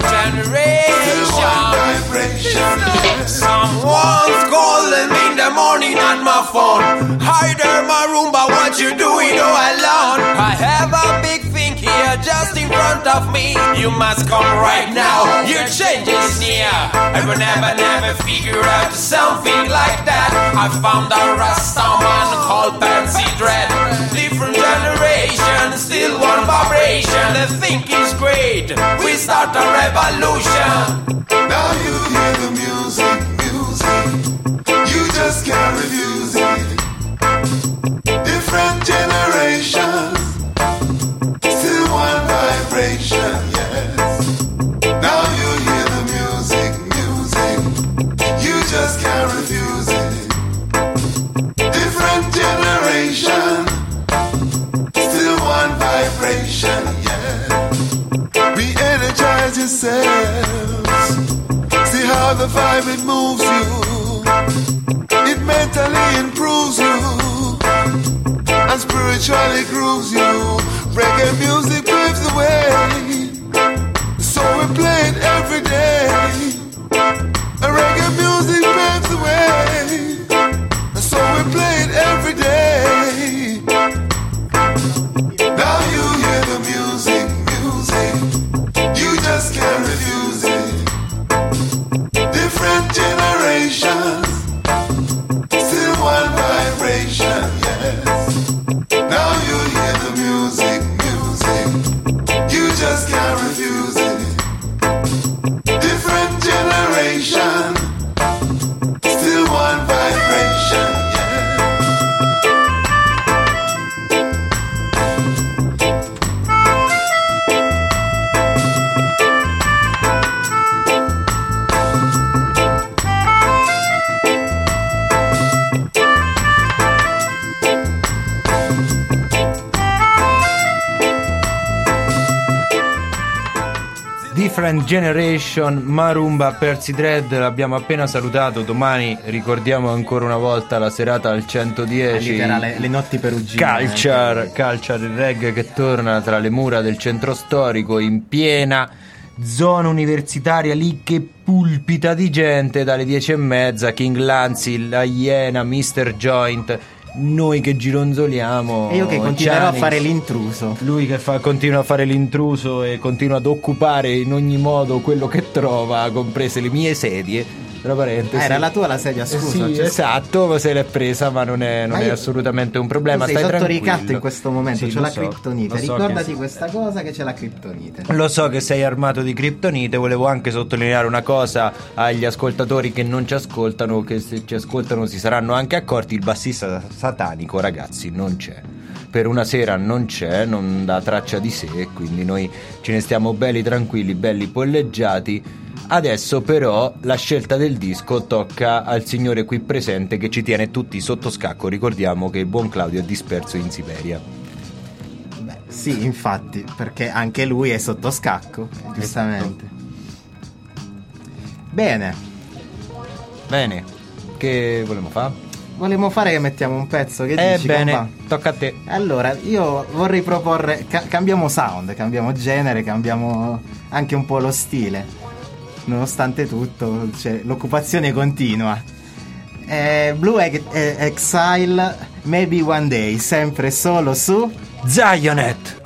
still one vibration, yes. Someone's calling me in the morning on my phone. Hi there, Marumba, what you doing all alone? I have a big thing here just in front of me. You must come right now, your change is near. I will never figure out something like that. I found a Rastaman called Pansy Dread. Different generation, still one vibration. The thing is great, we start a revolution. Now you hear the music, you just can't refuse it. Different generations, still one vibration, yes. Now you hear the music, you just can't refuse it. Different generation, still one vibration, yes. Re-energize yourselves. See how the vibe it moves you. It mentally improves you and spiritually grooves you. Reggae music paves the way, so we play it every day. Reggae music paves the way, so we play it every day. Now you hear the music, you just can't refuse it. Different generations, still one vibration, yes. Now you hear the music, you just can't refuse it. Different generation, still one vibration, yes. Different Generation, Marumba, Percy Dread, l'abbiamo appena salutato. Domani ricordiamo ancora una volta la serata al 110, le notti perugine, Culture, il reggae che torna tra le mura del centro storico, in piena zona universitaria, lì che pulpita di gente dalle 10:30. King Lanzi, La Iena, Mr. Joint, noi che gironzoliamo e io che continuerò a fare l'intruso. Lui che continua a fare l'intruso e continua ad occupare in ogni modo quello che trova, comprese le mie sedie. Tra parentesi. Era la tua la sedia, scusa. Sì, esatto, se l'è presa, ma non è assolutamente un problema. Sei stai sotto tranquillo. ricatto in questo momento, sì, c'è la criptonite. Ricordati questa cosa, che c'è la criptonite. Lo so che sei armato di criptonite. Volevo anche sottolineare una cosa agli ascoltatori che non ci ascoltano, che se ci ascoltano si saranno anche accorti: il bassista satanico, ragazzi, non c'è. Per una sera non c'è, non dà traccia di sé, quindi noi ce ne stiamo belli tranquilli, belli polleggiati. Adesso però la scelta del disco tocca al signore qui presente, che ci tiene tutti sotto scacco. Ricordiamo che il buon Claudio è disperso in Siberia. Beh, sì, infatti, perché anche lui è sotto scacco, giustamente. Bene, che volevamo fare? Volevamo fare che mettiamo un pezzo, che dici? Bene, tocca a te. Allora, io vorrei proporre, cambiamo sound, cambiamo genere, cambiamo anche un po' lo stile. Nonostante tutto, l'occupazione continua. Blue Exile, Maybe One Day, sempre solo su Zionet.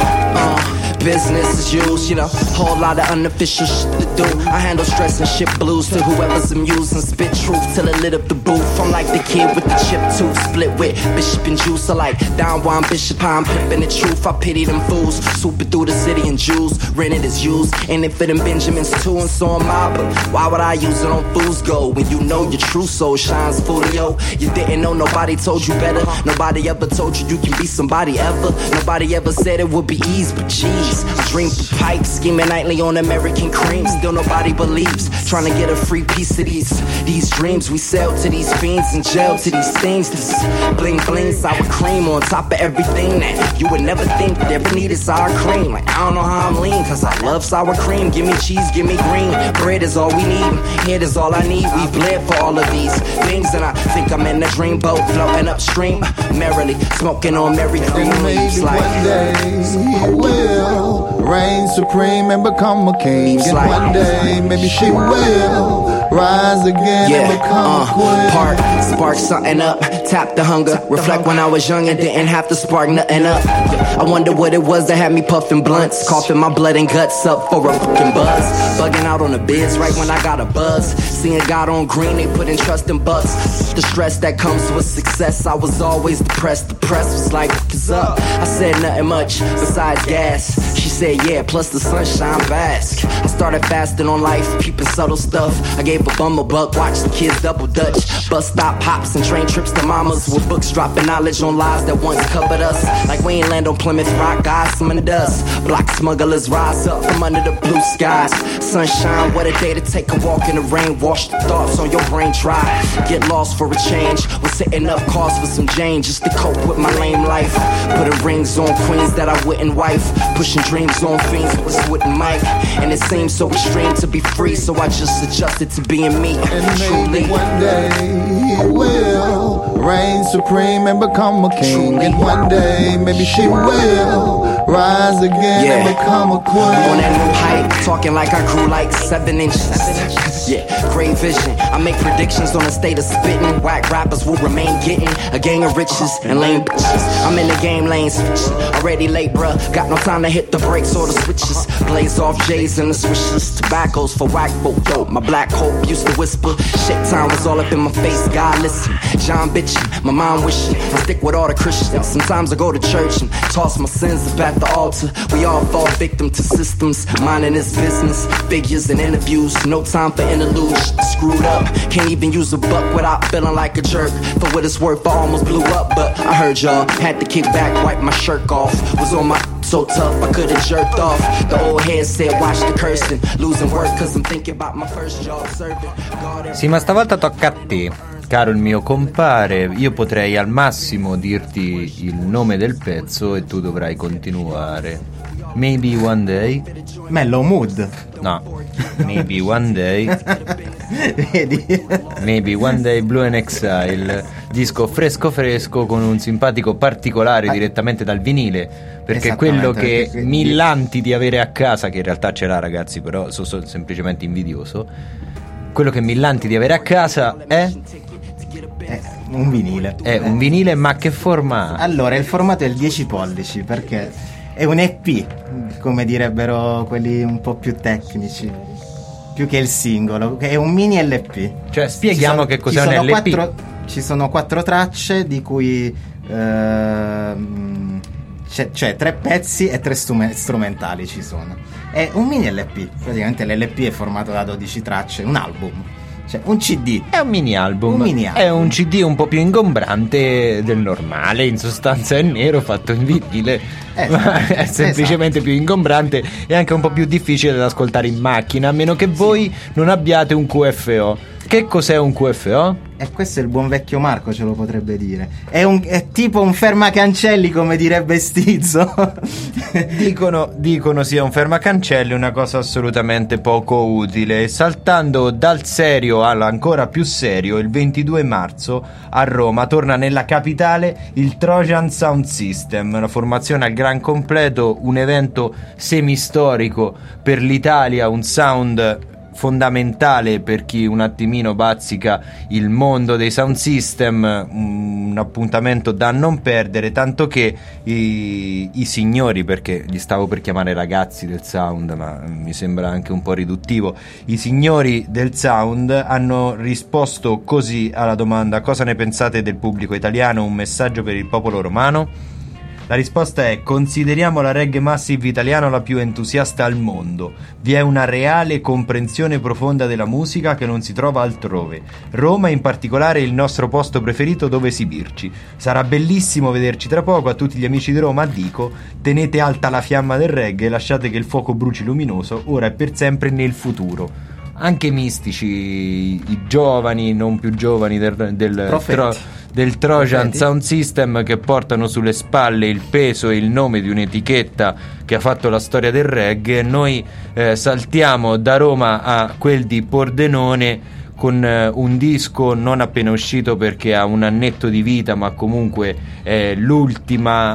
Business as usual, whole lot of unofficial shit to do. I handle stress and shit blues to whoever's amused and spit truth till it lit up the booth. I'm like the kid with the chip tooth, split with Bishop and Juice. I like down one Bishop, I'm pimping the truth. I pity them fools, swooping through the city in jewels, rented as used, and it for them Benjamins too, and so am I. But why would I use it on fool's gold when you know your true soul shines folio? You didn't know, nobody told you better. Nobody ever told you can be somebody ever. Nobody ever said it would be easy, but geez, I dream for pipes, scheming nightly on American cream. Still nobody believes, trying to get a free piece of these dreams. We sell to these fiends and jail to these things. This bling bling sour cream on top of everything that you would never think that ever needed sour cream. Like I don't know how I'm lean, cause I love sour cream. Give me cheese, give me green. Bread is all we need, head is all I need. We bled for all of these things, and I think I'm in a dreamboat floating upstream, merrily smoking on Mary Green leaves. Maybe like one day he will reign supreme and become a king. And like, one day maybe she will rise again and become a queen. Spark something up, tap the hunger. Reflect when I was young and didn't have to spark nothing up. I wonder what it was that had me puffing blunts, coughing my blood and guts up for a fucking buzz. Bugging out on the biz right when I got a buzz. Seeing God on green, they put in trust in bucks. The stress that comes with success, I was always depressed. The press was like, what's up? I said nothing much besides gas. She said yeah, plus the sunshine bask. I started fasting on life, peeping subtle stuff. I gave a bum a buck, watched the kids double dutch. Bus stop pops and train trips to mamas, with books dropping knowledge on lies that once covered us. Like we ain't land on Plymouth Rock, guys, some in the dust. Black smugglers rise up from under the blue skies. Sunshine, what a day to take a walk in the rain. Wash the thoughts on your brain dry. Get lost for a change. Was setting up cars for some Jane just to cope with my lame life. Putting rings on queens that I wouldn't wife. Pushing dreams on fiends with a wooden mic. And it seems so extreme to be free, so I just adjusted to being me. And truly, maybe one day he will reign supreme and become a king. And one day maybe she will rise again and become a queen. On that new height, talking like I grew like 7 inches. Yeah, great vision. I make predictions on the state of spitting. Whack rappers will remain getting a gang of riches and lame bitches. I'm in the game lane switching. Already late, bruh. Got no time to hit the brakes or the switches. Blaze off J's and the swishes. Tobaccos for whack folk. Yo, my black hope used to whisper. Shit time was all up in my face. God listen. John bitching. My mom wishing. I stick with all the Christians. Sometimes I go to church and toss my sins up at the altar. We all fall victim to systems. Minding his business. Figures and interviews. No time for interludes. Screwed up. Can't even use a buck without feeling like a jerk. For what it's worth, I almost blew up. But I heard y'all. Had to kick back, wipe my shirt off. Was on my so tough, I could've jerked off. The old head said, watch the cursing. Losing work cause I'm thinking about my first job serving. Sì, ma stavolta tocca a te, caro il mio compare. Io potrei al massimo dirti il nome del pezzo e tu dovrai continuare. Maybe One Day. Mellow Mood. No. Maybe One Day. Vedi? Maybe One Day, Blue and Exile. Disco fresco fresco con un simpatico particolare direttamente dal vinile. Perché quello che millanti di avere a casa, che in realtà ce l'ha ragazzi, però sono semplicemente invidioso. Quello che millanti di avere a casa è un vinile. È un vinile, ma che forma ha? Allora, il formato è il 10 pollici perché è un EP, come direbbero quelli un po' più tecnici, più che il singolo. È un mini LP. Cioè, spieghiamo che cos'è un LP. Ci sono 4 tracce, di cui cioè 3 pezzi e 3 strumentali ci sono. È un mini LP, praticamente l'LP è formato da 12 tracce, un album. Cioè un CD. È un mini album. È un CD un po' più ingombrante del normale. In sostanza è nero, fatto in vinile. Ma è semplicemente più ingombrante e anche un po' più difficile da ascoltare in macchina, a meno che voi non abbiate un QFO. Che cos'è un QFO? E questo è il buon vecchio Marco, ce lo potrebbe dire. È tipo un fermacancelli, come direbbe Stizzo. Dicono sia un fermacancelli, una cosa assolutamente poco utile. Saltando dal serio all'ancora più serio, il 22 marzo a Roma torna nella capitale il Trojan Sound System, la formazione al gran completo, un evento semistorico per l'Italia, un sound fondamentale per chi un attimino bazzica il mondo dei sound system, un appuntamento da non perdere, tanto che i signori, perché li stavo per chiamare ragazzi del sound ma mi sembra anche un po' riduttivo, i signori del sound hanno risposto così alla domanda: cosa ne pensate del pubblico italiano, un messaggio per il popolo romano? La risposta è: consideriamo la reggae massive italiano la più entusiasta al mondo. Vi è una reale comprensione profonda della musica che non si trova altrove. Roma in particolare è il nostro posto preferito dove esibirci. Sarà bellissimo vederci tra poco. A tutti gli amici di Roma dico: tenete alta la fiamma del reggae e lasciate che il fuoco bruci luminoso ora e per sempre nel futuro. Anche mistici, i giovani, non più giovani del Trojan Sound System, che portano sulle spalle il peso e il nome di un'etichetta che ha fatto la storia del reggae. Noi saltiamo da Roma a quel di Pordenone con un disco non appena uscito perché ha un annetto di vita, ma comunque è l'ultima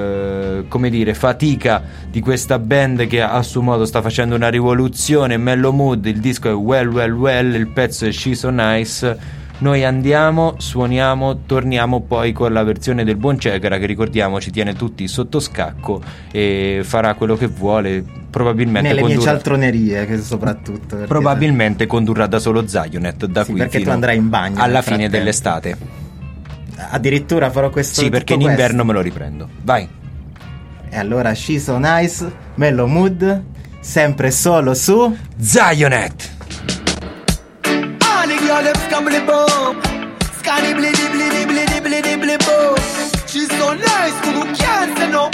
fatica di questa band che a suo modo sta facendo una rivoluzione. Mellow Mood, il disco è Well Well Well, il pezzo è She's So Nice. Noi andiamo, suoniamo, torniamo poi con la versione del buon Cecera, che ricordiamo ci tiene tutti sotto scacco e farà quello che vuole, probabilmente nelle mie cialtronerie, che soprattutto probabilmente condurrà da solo Zionet da qui perché tu andrai in bagno alla fine dell'estate. Addirittura farò questo. Sì, perché in inverno me lo riprendo. Vai. E allora She's So Nice, Mellow Mood, sempre solo su Zionet. She's so nice, who can't say no.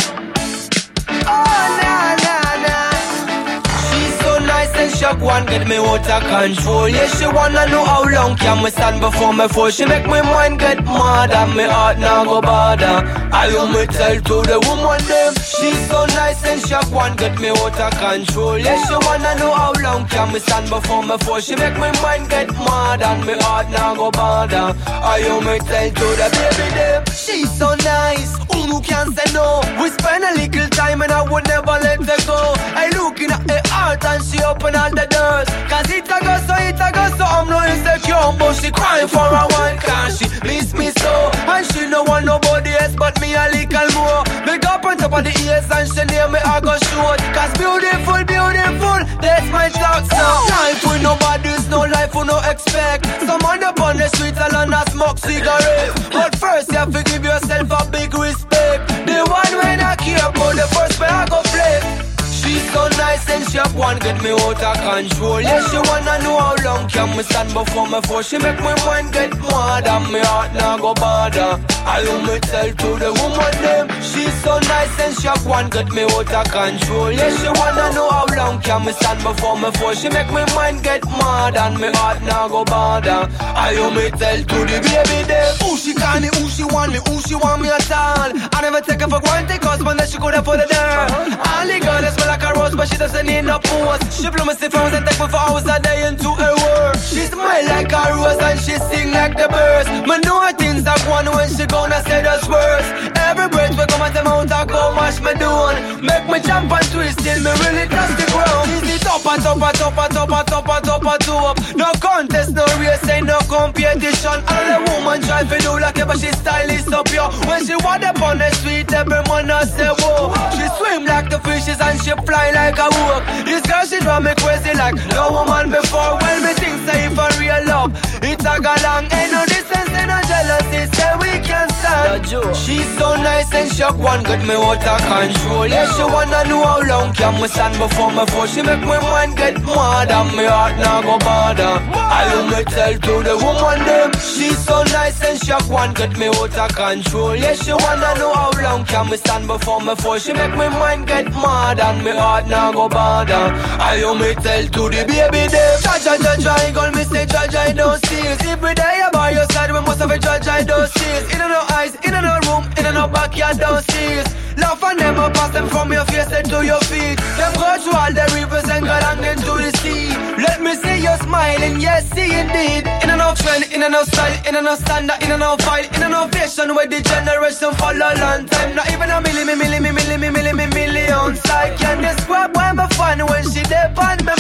Oh, na, na, na. She's so nice and shock one, get me out of control. Yeah, she wanna know how long can me stand before me fall. She make me mind get mad and me heart now go bother. I owe me tell to the woman them. She's so nice and shock one, get me out of control. Yeah, she wanna know how long can me stand before me fall. She make me mind get mad and me heart now go bother. I owe me tell to the baby them. She's so nice, who can say no? We spend a little time and I would never let her go. I looking at her heart and she open all the doors. Cause it a go so I'm no insecure. But she crying for a while cause she miss me so. And she no want nobody else but me a little more. Big up on top of the ears and she near me I go shoot. Cause beautiful, beautiful, that's my talk so. Life with nobody's no life we no expect. Someone up on the streets alone a smoke cigarettes. But first you have to give yourself a big respect. The one when I care about the first way I go play. She's so nice and sharp, one get me out of control. Yeah, she wanna know how long can me stand before me fall. She make me mind get mad and me heart now go bother. I owe me tell to the woman them. She's so nice and sharp, one get me out of control. Yeah, she wanna know how long can me stand before me fall. She make me mind get mad and me heart now go bother. I owe me tell to the baby them. Who she call me, who she want me at all. I never take her for granted cause one that she could afford the dirt. All the girls smell like a rose but she doesn't need no pose. She blow me stiff and take me for hours a day into her work. She smile like a rose and she sing like the birds. Me know things that one when she gonna say those words. Every breath we come at the mouth I go mash me down. Make me jump and twist till me really touch the ground. Is it up and top and top and top and top and top and top? No contest, no race, ain't no competition. All the woman try to do like it but she style is up yo. When she walk up on the street every man I say whoa. She swim like the fishes and she fly like a hawk. This girl she drive me crazy like no woman before. Well me think say for real love it a go long. Ain't no distance, ain't no jealousy, say we can stand. She's so nice and shock one got me out of control. Yeah, she wanna know how long can me stand before me fall. She make me mind get mad and me heart now go bother. I owe me tell to the woman them. She's so nice and shock one got me out of control. Yeah, she wanna know how long can me stand before me fall. She make me mind get mad and me heart now go bother. I owe me tell to the baby them. Judge, girl me say judge I don't see it. Every day I by your side we must have a judge I don't see it. In no eyes, in no room, in no backyard don't see it. Laugh and them up pass them from your face and to your feet. Them go through all the rivers and go down into the sea. Let me see you smiling, yes see indeed. In no trend, in no style, in no standard, in no fight, in no fashion where the generation follow long time. Not even a million. I can describe why me fun when she dip on my mind. She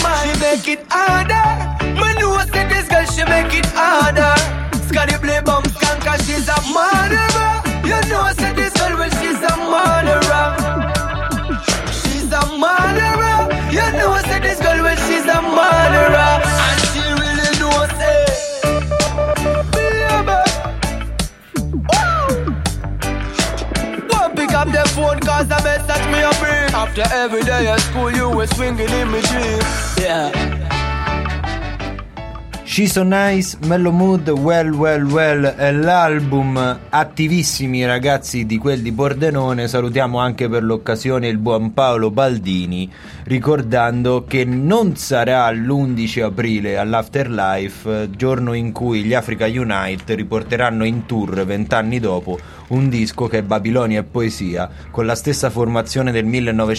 make it harder. Man know say this girl she make it harder. Scotty play bum skank cause she's a murderer. You know say this girl well she's a murderer. She's a murderer. You know say this girl well she's a murderer. And she really knows it. Pick up the phone cause the message me a bring. After every day at school you were swinging in my dream. Yeah. She's So Nice, Mellow Mood, Well Well Well è l'album. Attivissimi ragazzi di quel di Pordenone. Salutiamo anche per l'occasione il buon Paolo Baldini, ricordando che non sarà l'11 aprile all'Afterlife, giorno in cui gli Africa Unite riporteranno in tour 20 anni dopo un disco che è Babilonia e Poesia, con la stessa formazione del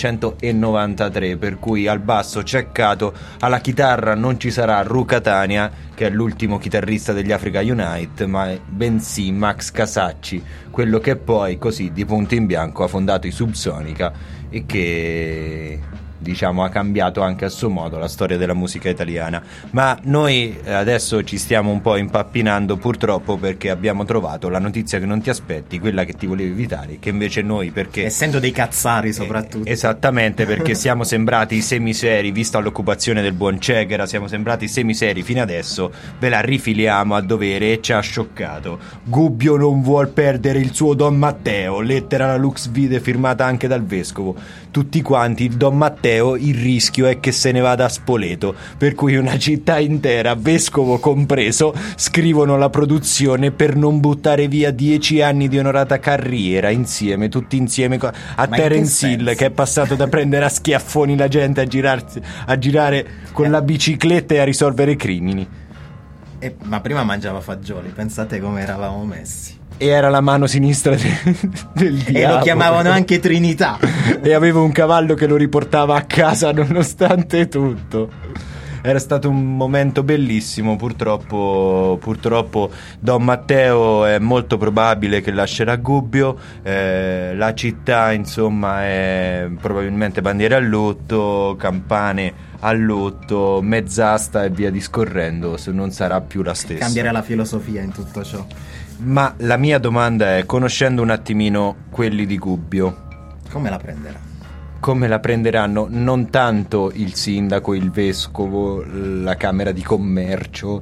1993, per cui al basso c'è Cato, alla chitarra non ci sarà Ru Catania, che è l'ultimo chitarrista degli Africa Unite, ma bensì Max Casacci, quello che poi così di punto in bianco ha fondato i Subsonica e che diciamo ha cambiato anche a suo modo la storia della musica italiana. Ma noi adesso ci stiamo un po' impappinando, purtroppo, perché abbiamo trovato la notizia che non ti aspetti, quella che ti volevi evitare, che invece noi, perché essendo dei cazzari soprattutto, esattamente, perché siamo sembrati semiseri vista l'occupazione del buon Cechera, siamo sembrati semiseri fino adesso, ve la rifiliamo a dovere e ci ha scioccato. Gubbio non vuol perdere il suo Don Matteo, lettera alla Lux Vide firmata anche dal vescovo. Tutti quanti, Don Matteo, il rischio è che se ne vada a Spoleto, per cui una città intera, vescovo compreso, scrivono la produzione per non buttare via 10 anni di onorata carriera insieme, tutti insieme a Terence Hill, che è passato da prendere a schiaffoni la gente a girare con la bicicletta e a risolvere crimini. Ma prima mangiava fagioli, pensate come eravamo messi. E era la mano sinistra del diavolo. E lo chiamavano anche Trinità. E aveva un cavallo che lo riportava a casa nonostante tutto. Era stato un momento bellissimo. Purtroppo Don Matteo è molto probabile che lascerà Gubbio. La città insomma è probabilmente bandiera a lutto, campane a lutto, mezz'asta e via discorrendo. Se non sarà più la stessa. Cambierà la filosofia in tutto ciò. Ma la mia domanda è, conoscendo un attimino quelli di Gubbio, come la prenderà? Come la prenderanno non tanto il sindaco, il vescovo, la Camera di Commercio?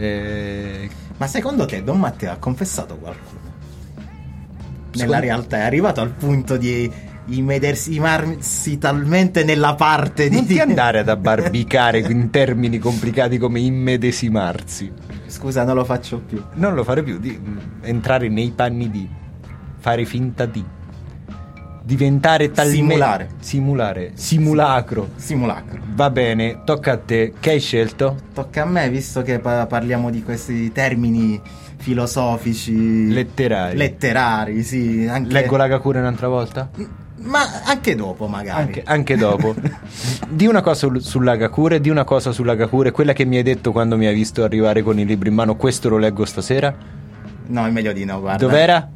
Ma secondo te Don Matteo ha confessato qualcuno? Nella realtà è arrivato al punto di immedesimarsi talmente nella parte di... Non ti andare ad abbarbicare in termini complicati come immedesimarsi. Scusa, non lo faccio più. Non lo fare più, di entrare nei panni di, fare finta di, diventare talmente... Simulacro. Va bene, tocca a te. Che hai scelto? Tocca a me, visto che parliamo di questi termini filosofici letterari, sì. Anche... Leggo la Gakure un'altra volta? Ma anche dopo, magari. Anche dopo. Di una cosa sulla Gakure, di una cosa sulla Gakure, quella che mi hai detto quando mi hai visto arrivare con il libro in mano. Questo lo leggo stasera? No, è meglio di no, guarda.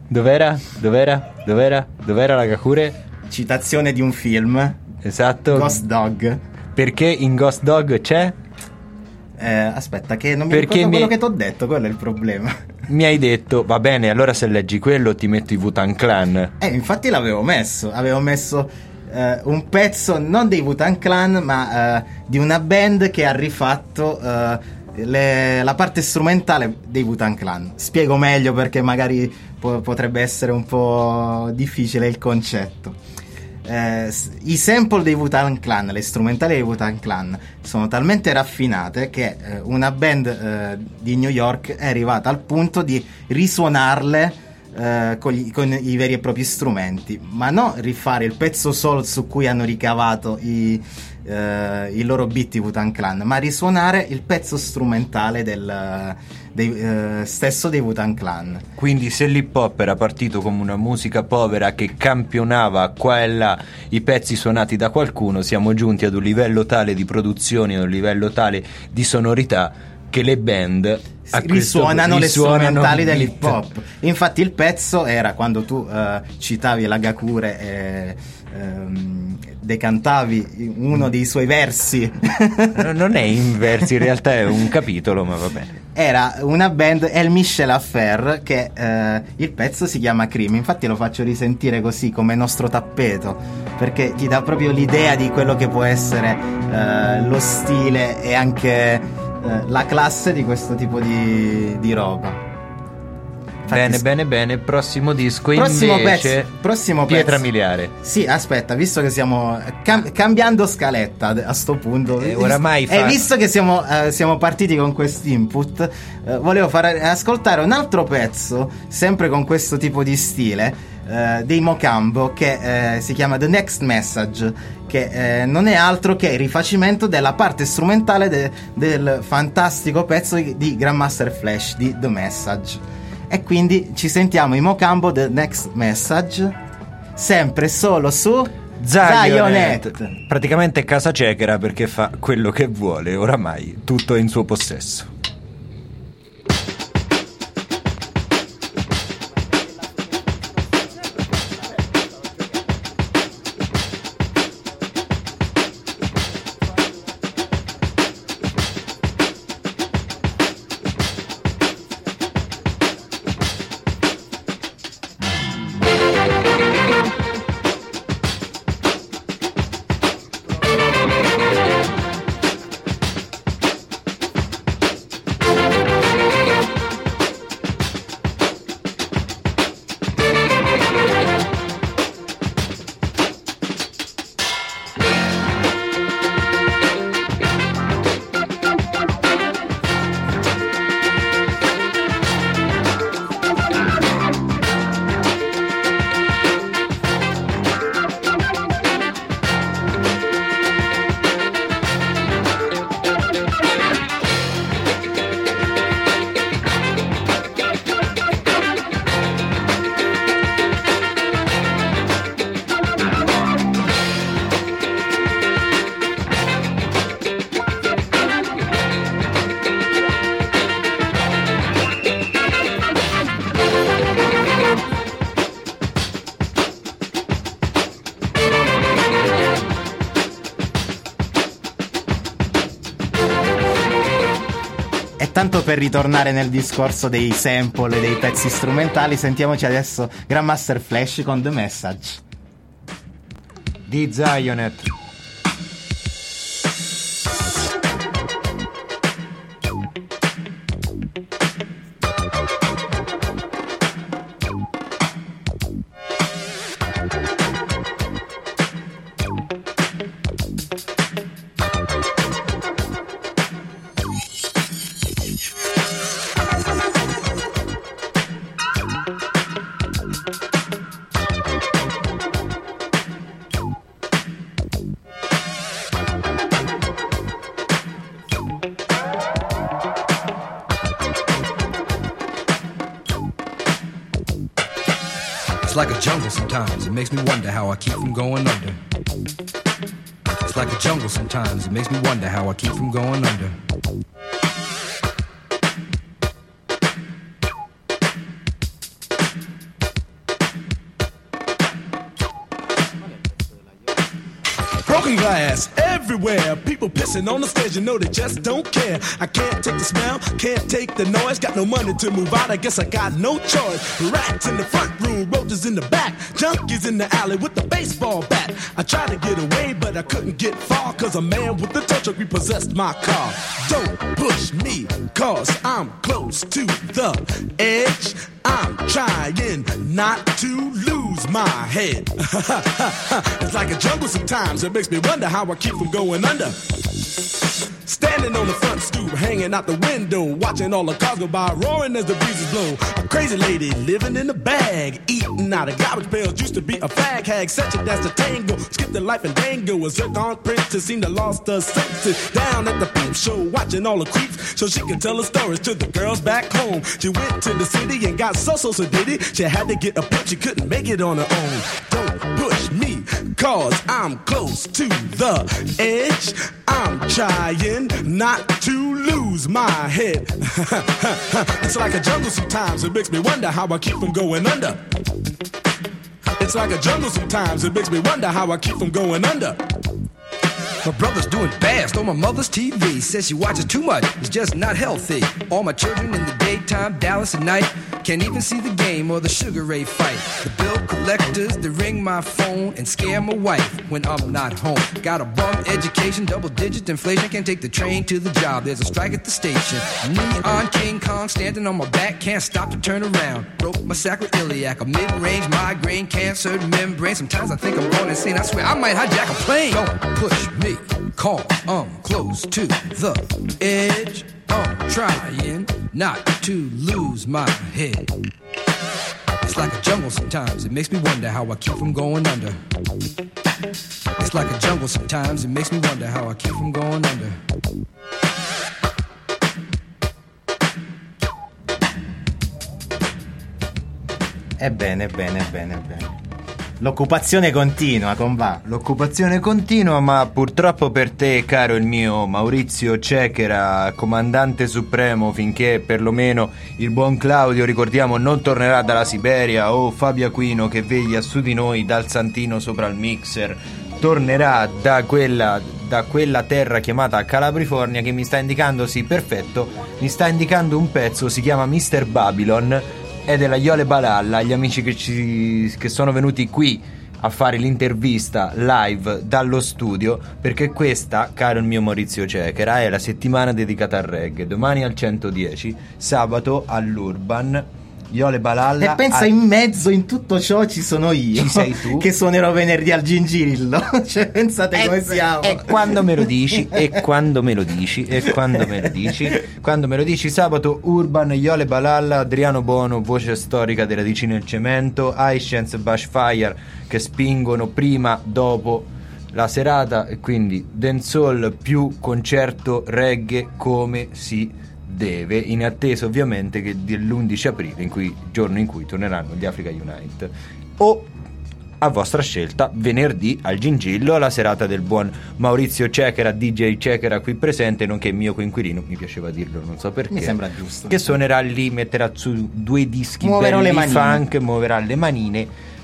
Dov'era la Gakure? Citazione di un film. Esatto. Ghost Dog. Perché in Ghost Dog c'è? Aspetta, che non mi ricordo quello che ti ho detto, quello è il problema. Mi hai detto, va bene, allora se leggi quello ti metto i Wu-Tang Clan. Infatti l'avevo messo. Avevo messo un pezzo non dei Wu-Tang Clan, ma di una band che ha rifatto la parte strumentale dei Wu-Tang Clan. Spiego meglio perché magari potrebbe essere un po' difficile il concetto. I sample dei Wu-Tang Clan, le strumentali dei Wu-Tang Clan sono talmente raffinate che una band di New York è arrivata al punto di risuonarle con i veri e propri strumenti, ma non rifare il pezzo soul su cui hanno ricavato i loro beat Wu-Tang Clan, ma risuonare il pezzo strumentale stesso dei Wu-Tang Clan. Quindi se l'hip hop era partito come una musica povera che campionava qua e là i pezzi suonati da qualcuno, siamo giunti ad un livello tale di produzione, ad un livello tale di sonorità che le band risuonano le strumentali dell'hip hop. Infatti il pezzo era, quando tu citavi la Gakure decantavi uno dei suoi versi. Non è in versi, in realtà è un capitolo, ma va bene. Era una band, El Michel Affair, che il pezzo si chiama Cream. Infatti lo faccio risentire così come nostro tappeto, perché ti dà proprio l'idea di quello che può essere lo stile e anche la classe di questo tipo di roba. Bene, prossimo disco prossimo invece Pietra pezzo. Miliare. Sì, aspetta, visto che stiamo cambiando scaletta a sto punto, oramai visto che siamo partiti con quest'input, volevo far ascoltare un altro pezzo sempre con questo tipo di stile dei Mocambo, che si chiama The Next Message, che non è altro che il rifacimento della parte strumentale del fantastico pezzo di Grandmaster Flash di The Message. E quindi ci sentiamo i Mocambo The Next Message, sempre solo su Zionet. Praticamente casa cieca, perché fa quello che vuole, oramai tutto è in suo possesso. Tanto per ritornare nel discorso dei sample e dei pezzi strumentali, sentiamoci adesso Grandmaster Flash con The Message di Zionet. It's like a jungle sometimes, it makes me wonder how I keep from going under. It's like a jungle sometimes, it makes me wonder how I keep from going under. Broken glass everywhere, people pissing on the stage, you know they just don't care. I can't take the smell, can't take the noise, got no money to move out, I guess I got no choice. Rats in the front room, roaches in the back, junkies in the alley with the baseball bat. I tried to get away, but I couldn't get far, cause a man with a tow truck repossessed my car. Don't push me, cause I'm close to the edge. I'm trying not to lose my head. It's like a jungle sometimes, it makes me wonder how I keep from going under. Standing on the front stoop, hanging out the window, watching all the cars go by, roaring as the breezes blow. A crazy lady living in a bag, eating out of garbage pails, used to be a fag hag, such a dance to tango, skipped the life and dango, a zircon princess seemed to lost her senses. Down at the peep show, watching all the creeps, so she could tell her stories to the girls back home. She went to the city and got so did it. She had to get a pimp, she couldn't make it on her own. Don't push me, cause I'm close to the edge. I'm trying not to lose my head. It's like a jungle sometimes, it makes me wonder how I keep from going under. It's like a jungle sometimes. It makes me wonder how I keep from going under. My brother's doing fast on my mother's TV. Says she watches too much, it's just not healthy. All my children in the daytime, Dallas at night. Can't even see the game or the Sugar Ray fight. The bill collectors, they ring my phone and scare my wife when I'm not home. Got a bum education, double-digit inflation. Can't take the train to the job, there's a strike at the station. Neon King Kong standing on my back, can't stop to turn around. Broke my sacroiliac, a mid-range migraine, cancer membrane. Sometimes I think I'm going insane, I swear I might hijack a plane. Don't push me, call, I'm close to the edge. I'm trying not to lose my head. It's like a jungle sometimes, it makes me wonder how I keep from going under. It's like a jungle sometimes, it makes me wonder how I keep from going under. Ebbene. L'occupazione continua, com'va? L'occupazione continua, ma purtroppo per te, caro il mio Maurizio Cechera, comandante supremo, finché perlomeno il buon Claudio, ricordiamo, non tornerà dalla Siberia, o Fabio Aquino che veglia su di noi dal santino sopra il mixer, tornerà da quella terra chiamata Calabrifornia, che mi sta indicando, sì, perfetto, mi sta indicando un pezzo, si chiama Mr. Babylon, è della Yole Balalla, gli amici che sono venuti qui a fare l'intervista live dallo studio, perché questa, caro il mio Maurizio Cechera, è la settimana dedicata al reggae. Domani al 110, sabato all'Urban, Yole Balalla. E pensa, in mezzo in tutto ciò ci sono io. Ci sei tu. Che suonerò venerdì al Gingirillo. Cioè, pensate come siamo. E quando me lo dici, quando me lo dici, sabato Urban, Yole Balalla, Adriano Bono, voce storica delle Radicine del Cemento, Aiscience, Bushfire, che spingono prima, dopo la serata, e quindi dancehall più concerto reggae come si deve, in attesa ovviamente che dell'11 aprile, giorno in cui torneranno gli Africa Unite, o a vostra scelta venerdì al Gingillo, alla serata del buon Maurizio Cechera, DJ Cechera qui presente, nonché mio coinquilino, mi piaceva dirlo, non so perché, mi sembra giusto, che suonerà lì, metterà su 2 dischi muoverò belli le funk, muoverà le manine,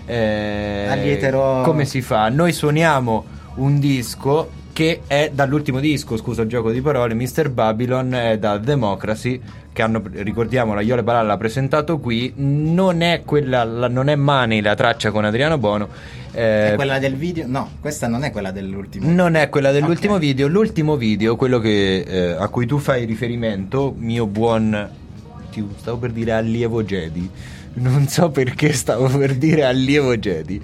allieterò. Come si fa? Noi suoniamo un disco che è dall'ultimo disco, scusa il gioco di parole, Mr. Babylon, è da Democracy, che hanno, ricordiamo, la Yole Balalla l'ha presentato qui, non è quella, non è Money la traccia con Adriano Bono, è quella del video? No, questa non è quella dell'ultimo. Non è quella dell'ultimo video. L'ultimo video, quello che a cui tu fai riferimento, mio buon, stavo per dire allievo Jedi, non so perché stavo per dire allievo Jedi.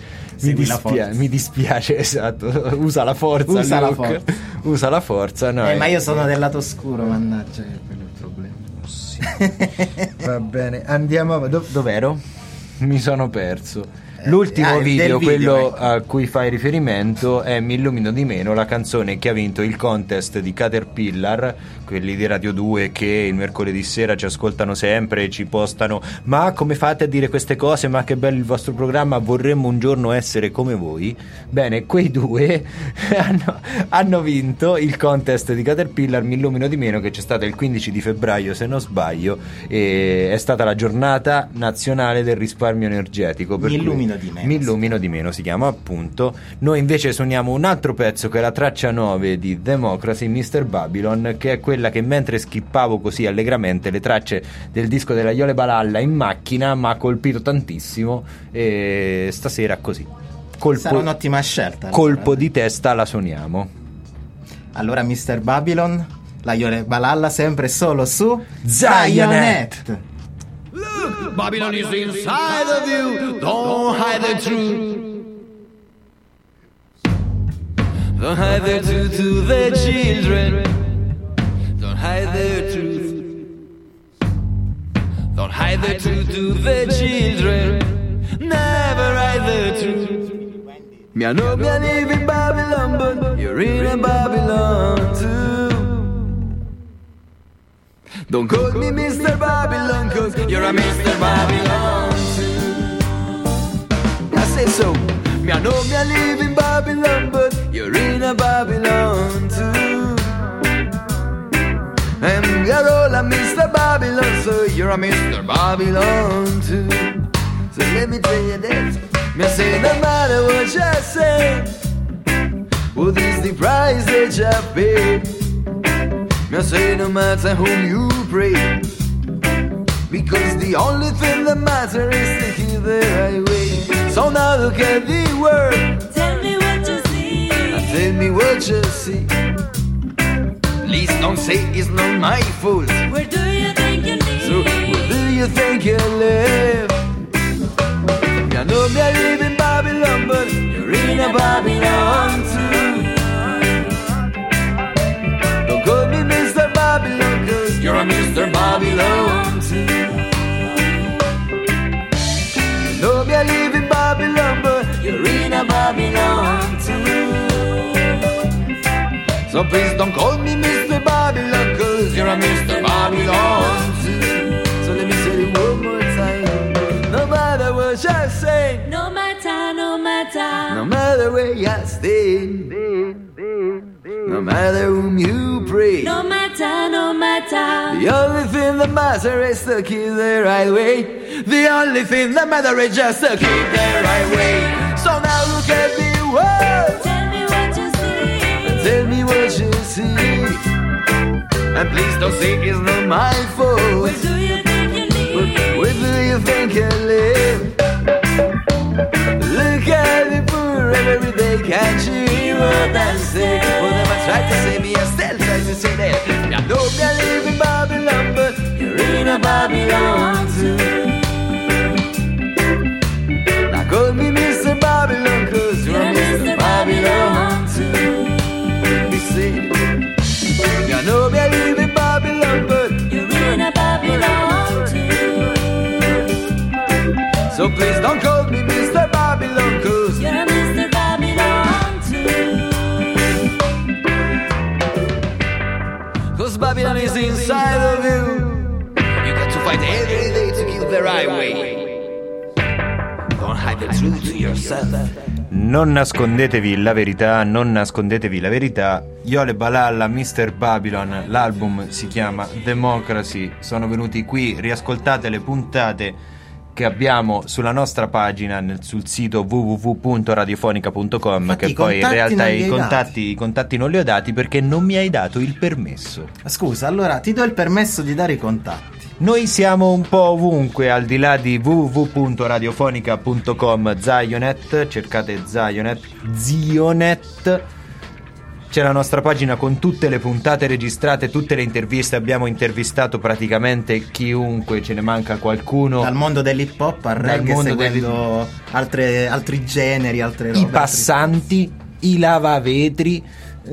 Mi dispiace, esatto. Usa la forza. Usa la forza. No, ma io sono del lato oscuro, mannaggia, quello è il problema. Sì. Va bene, andiamo. Dov'ero? Mi sono perso. L'ultimo video, quello a cui fai riferimento, è Mi illumino di meno, la canzone che ha vinto il contest di Caterpillar, quelli di Radio 2 che il mercoledì sera ci ascoltano sempre e ci postano: ma come fate a dire queste cose, ma che bello il vostro programma, vorremmo un giorno essere come voi. Bene, quei due hanno vinto il contest di Caterpillar, Mi illumino di meno, che c'è stato il 15 di febbraio se non sbaglio, e è stata la giornata nazionale del risparmio energetico. Mi illumino di meno si chiama, appunto. Noi invece suoniamo un altro pezzo, che è la traccia 9 di Democracy, Mr. Babylon, che è quella che, mentre skippavo così allegramente le tracce del disco della Yole Balalla in macchina, mi ha colpito tantissimo, e stasera così sarà un'ottima scelta. Colpo di testa la suoniamo. Allora, Mr. Babylon, la Yole Balalla, sempre solo su Zionet. Look, Babylon is inside of you. Don't hide the truth. Don't hide the truth to the children. Don't hide the truth. Don't hide the truth to the children. Never hide the truth. Me I know me I live in Babylon, but you're in Babylon too. Don't call me Mr. Babylon, cause you're a Mr. Babylon too. I say so. Me I know me I live in Babylon, but you're in a Babylon too. And you're all a Mr. Babylon, so you're a Mr. Babylon too. So let me tell you this. Me say no matter what you say, what is the price that you pay? Me say no matter whom you pray, because the only thing that matters is to keep the right way. So now look at the world, tell me what you see, tell me what you see. Please don't say it's not my fault. Where do you think you live? So where do you think you live? I know me I live in Babylon, but you're in a Babylon too. Don't call me Mr. Babylon, cause you're a Mr. Babylon too. I know me I live in Babylon, but you're in a Babylon too. So please don't call me Mr. Babylon, cause you're a Mr. Babylon too. So let me say it one more time. No matter what you say, no matter, no matter, no matter where you stay, no matter whom you pray, no matter, no matter, the only thing that matters is to keep the right way. The only thing that matters is just to keep the right way. So now look at the world, tell me what you see, and tell me what you see. And please don't say it's not my fault. Where do you think you live? Where do you think you live? Look at the poor every day, can't you hear what I say? Well, never tried to say me, I still try to say that. I know me I live in Babylon, but you're in a Babylon too. Now call me Mr. Babylon, cause you're a Mr. Babylon too. You see, I know me I live in Babylon, but you're in a Babylon too. So please don't call me Mr. Babylon, cause you're a Mr. Babylon too. Cause Babylon is inside of you. You got to fight every day to keep the right way. Don't hide the truth to yourself. Non nascondetevi la verità, non nascondetevi la verità. Yole Balalla, Mr. Babylon, l'album si chiama Democracy. Sono venuti qui, riascoltate le puntate che abbiamo sulla nostra pagina sul sito www.radiofonica.com. Infatti, che poi in realtà i contatti non li ho dati perché non mi hai dato il permesso. Scusa, allora ti do il permesso di dare i contatti. Noi siamo un po' ovunque, al di là di www.radiofonica.com. Zionet, cercate Zionet. C'è la nostra pagina con tutte le puntate registrate, tutte le interviste. Abbiamo intervistato praticamente chiunque, ce ne manca qualcuno. Dal mondo dell'hip hop al reggae, seguendo altri generi, altre robe. I passanti, i lavavetri,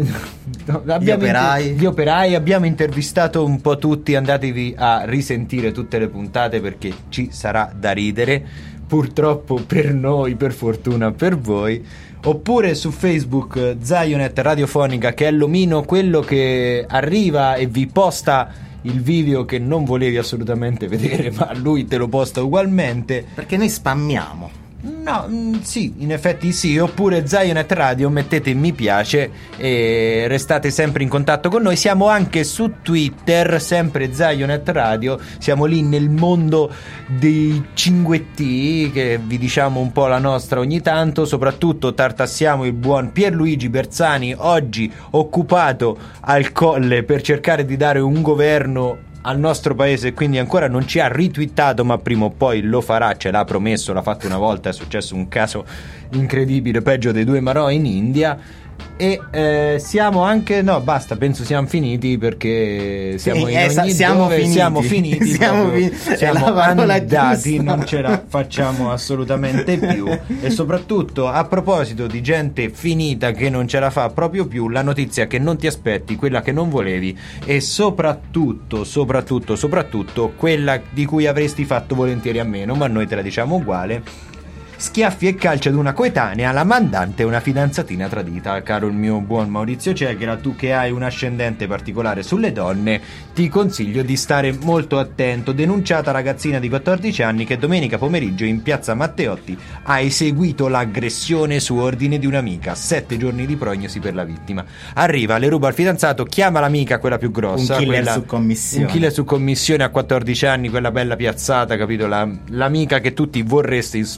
gli operai. Abbiamo intervistato un po' tutti. Andatevi a risentire tutte le puntate perché ci sarà da ridere. Purtroppo per noi, per fortuna per voi. Oppure su Facebook Zionet Radiofonica, che è l'omino, quello che arriva e vi posta il video che non volevi assolutamente vedere, ma lui te lo posta ugualmente. Perché noi spammiamo. No, sì, in effetti sì. Oppure Zionet Radio, mettete mi piace e restate sempre in contatto con noi. Siamo anche su Twitter, sempre Zionet Radio. Siamo lì nel mondo dei 5T, che vi diciamo un po' la nostra ogni tanto. Soprattutto tartassiamo il buon Pierluigi Bersani, oggi occupato al Colle per cercare di dare un governo al nostro paese, quindi ancora non ci ha retweetato, ma prima o poi lo farà, ce l'ha promesso, l'ha fatto una volta, è successo un caso incredibile, peggio dei due Marò in India. E siamo anche, no basta, penso siamo finiti, perché siamo finiti, siamo andati, non ce la facciamo assolutamente più. E soprattutto, a proposito di gente finita che non ce la fa proprio più, la notizia che non ti aspetti, quella che non volevi, e soprattutto quella di cui avresti fatto volentieri a meno, ma noi te la diciamo uguale. Schiaffi e calci ad una coetanea, la mandante e una fidanzatina tradita. Caro il mio buon Maurizio Ceghera, tu che hai un ascendente particolare sulle donne, ti consiglio di stare molto attento. Denunciata ragazzina di 14 anni che domenica pomeriggio in piazza Matteotti ha eseguito l'aggressione su ordine di un'amica. 7 giorni di prognosi per la vittima. Arriva, le ruba al fidanzato, chiama l'amica, quella più grossa, un killer su commissione. Un killer su commissione a 14 anni, quella bella piazzata, capito? L'amica che tutti vorresti, specialmente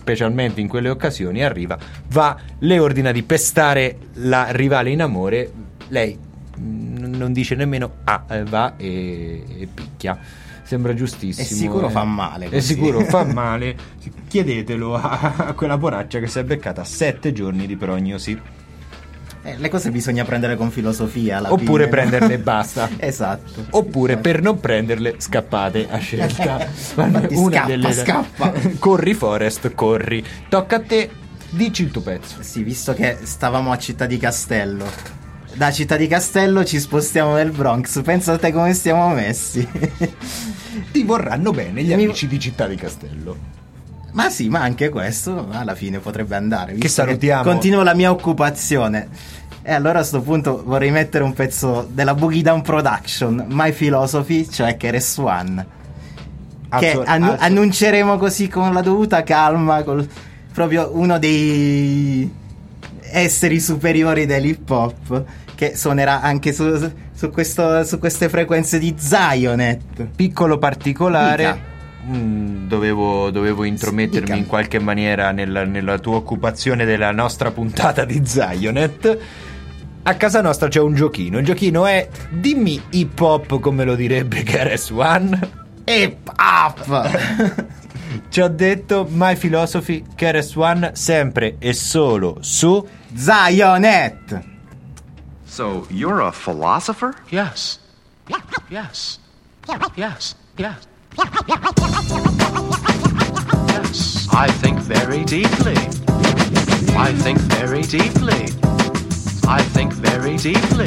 solamente in quelle occasioni arriva, va, le ordina di pestare la rivale in amore, lei non dice nemmeno va e picchia. Sembra giustissimo. È sicuro fa male così. È sicuro fa male. Chiedetelo a quella poraccia che si è beccata 7 giorni di prognosi. Le cose bisogna prendere con filosofia alla oppure fine, prenderle e basta. Esatto. Oppure per non prenderle scappate a scelta. Scappa. Corri Forest, corri. Tocca a te, dici il tuo pezzo. Sì, visto che stavamo a Città di Castello, da Città di Castello ci spostiamo nel Bronx. Pensa a te come stiamo messi. Ti vorranno bene gli amici di Città di Castello. Ma sì, ma anche questo alla fine potrebbe andare. Che salutiamo. Continuo la mia occupazione. E allora a sto punto vorrei mettere un pezzo della Boogie Down Production, My Philosophy, cioè KRS-One, che annunceremo così con la dovuta calma, proprio uno dei esseri superiori dell'hip hop, che suonerà anche su queste frequenze di Zionet. Piccolo particolare. Dovevo intromettermi in qualche maniera nella tua occupazione della nostra puntata di Zionet. A casa nostra c'è un giochino. Il giochino è dimmi hip hop come lo direbbe KRS-One. Hip hop. Ci ho detto My Philosophy, KRS-One, sempre e solo su Zionet. So you're a philosopher? Yes. Yes. Yes. Yes. Yes. I think very deeply. I think very deeply. I think very deeply.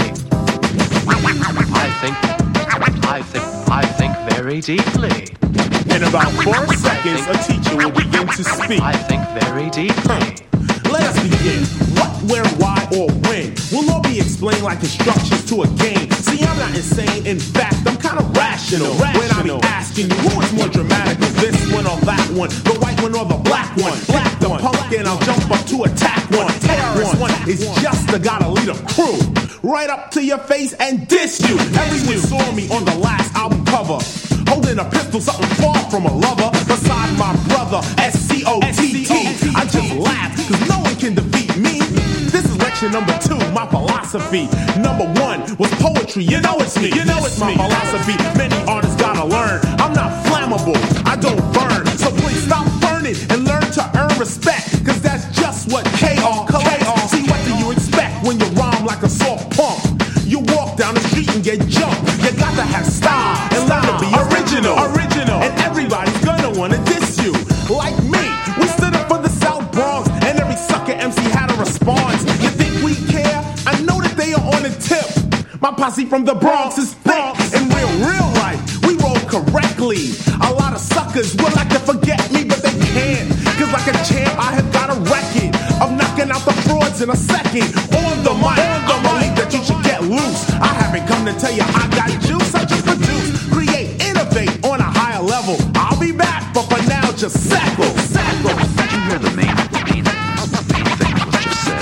I think very deeply. In about 4 seconds, a teacher will begin to speak. I think very deeply. Let us begin. What, where, why, or when will all be explained like instructions to a game. See, I'm not insane. In fact, I'm kind of rational. When I be asking you who is more dramatic, of this one or that one, the white one or the black one. Black the punk and I'll jump up to attack one. Terrorist one is just the gotta lead a crew. Right up to your face and diss you. Everyone saw me on the last album cover, holding a pistol, something far from a lover. Beside my brother, SCOTT. I just laugh, cause no one can defeat me. This is lecture number 2, my philosophy. Number 1 was poetry, you know it's me. You know it's my philosophy, many artists gotta learn. I'm not flammable, I don't burn. So please stop burning and learn to earn respect, cause that's just what KR collects. See, what do you expect when you rhyme like a soft punk? You walk down the street and get jumped. You got to have style and learn to be original. And everybody's gonna wanna diss you. Like me, we stood up for the South Bronx, and every sucker MC had a response. You think we care? I know that they are on the tip. My posse from the Bronx is thick. In real life, we roll correctly. A lot of suckers would like to forget me, but they can't. Cause like a champ, I have got a record of knocking out the frauds in a second. On the mic, I believe that you should get loose. I haven't come to tell you I got juice. I just produce, create, innovate on a higher level. I'll be back, but for now, just sackle. Did you hear the main thing was just said?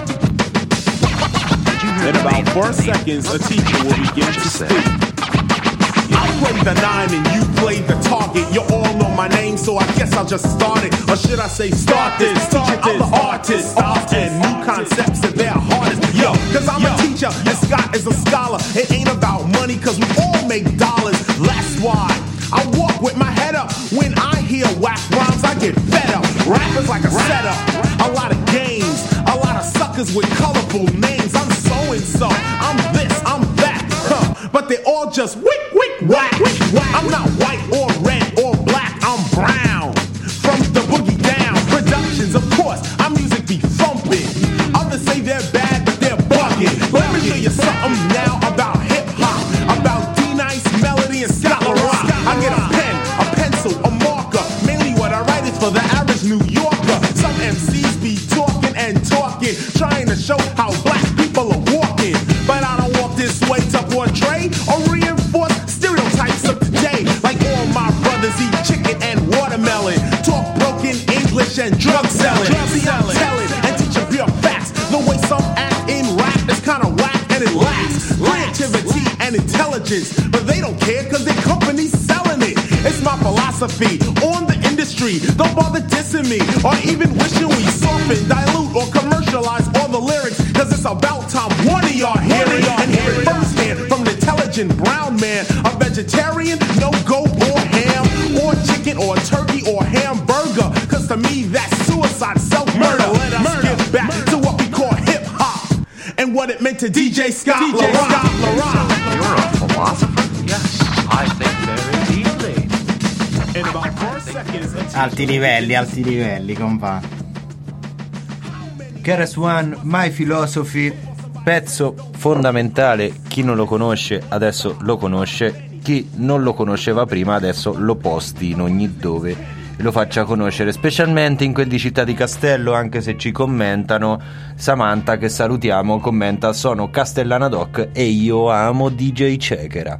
In about 4 seconds, a teacher will begin to speak. I play the 9 and you play the target. You all know my name, so I guess I'll just start it. Or should I say start this? Teaching other artists and new concepts that they're hardest. Yo, cause I'm a teacher and Scott is a scholar. It ain't about money cause we all make dollars. That's why I walk with my head up. When I hear whack rhymes, I get fed up. Rap is like a setup, a lot of games, a lot of suckers with colorful names. I'm so-and-so, I'm this, I'm that, but they all just whack. I'm not white or red or black, I'm brown. From the Boogie Down Productions, of course, our music be thumping. Others say they're bad, but they're bugging. Let me show you something now about hip-hop, about D-Nice, Melody, and Scott LaRock. I get a pen, a pencil, a marker. Mainly what I write is for the average New Yorker. Some MCs be talking and talking, trying to show how black people are walking. But I don't walk this way to portray or reinforce stereotypes of today. Like all my brothers eat chicken and watermelon, talk broken English and drug selling. See, I'm telling and teaching real facts. The way some act in rap is kinda whack and it lacks creativity and intelligence, but they don't care cause their company's selling it. It's my philosophy on the industry. Don't bother dissing me or even wishing we soften, dilute, or commercialize all the lyrics, cause it's about time one of y'all hear it and hear it firsthand from the intelligent brown man. A vegetarian, no goat or ham or chicken or turkey or hamburger, cause to me that's suicide, self-murder. Let us get back to what we call hip-hop and what it meant to DJ Scott LaRock. You're a philosopher? Yes, I think very deeply. In about 4 seconds. Alti livelli, compa. KRS One, My Philosophy, pezzo fondamentale. Chi non lo conosce adesso lo conosce, chi non lo conosceva prima adesso lo posti in ogni dove e lo faccia conoscere, specialmente in quel di Città di Castello, anche se ci commentano. Samantha, che salutiamo, commenta: sono Castellana Doc e io amo DJ Cechera.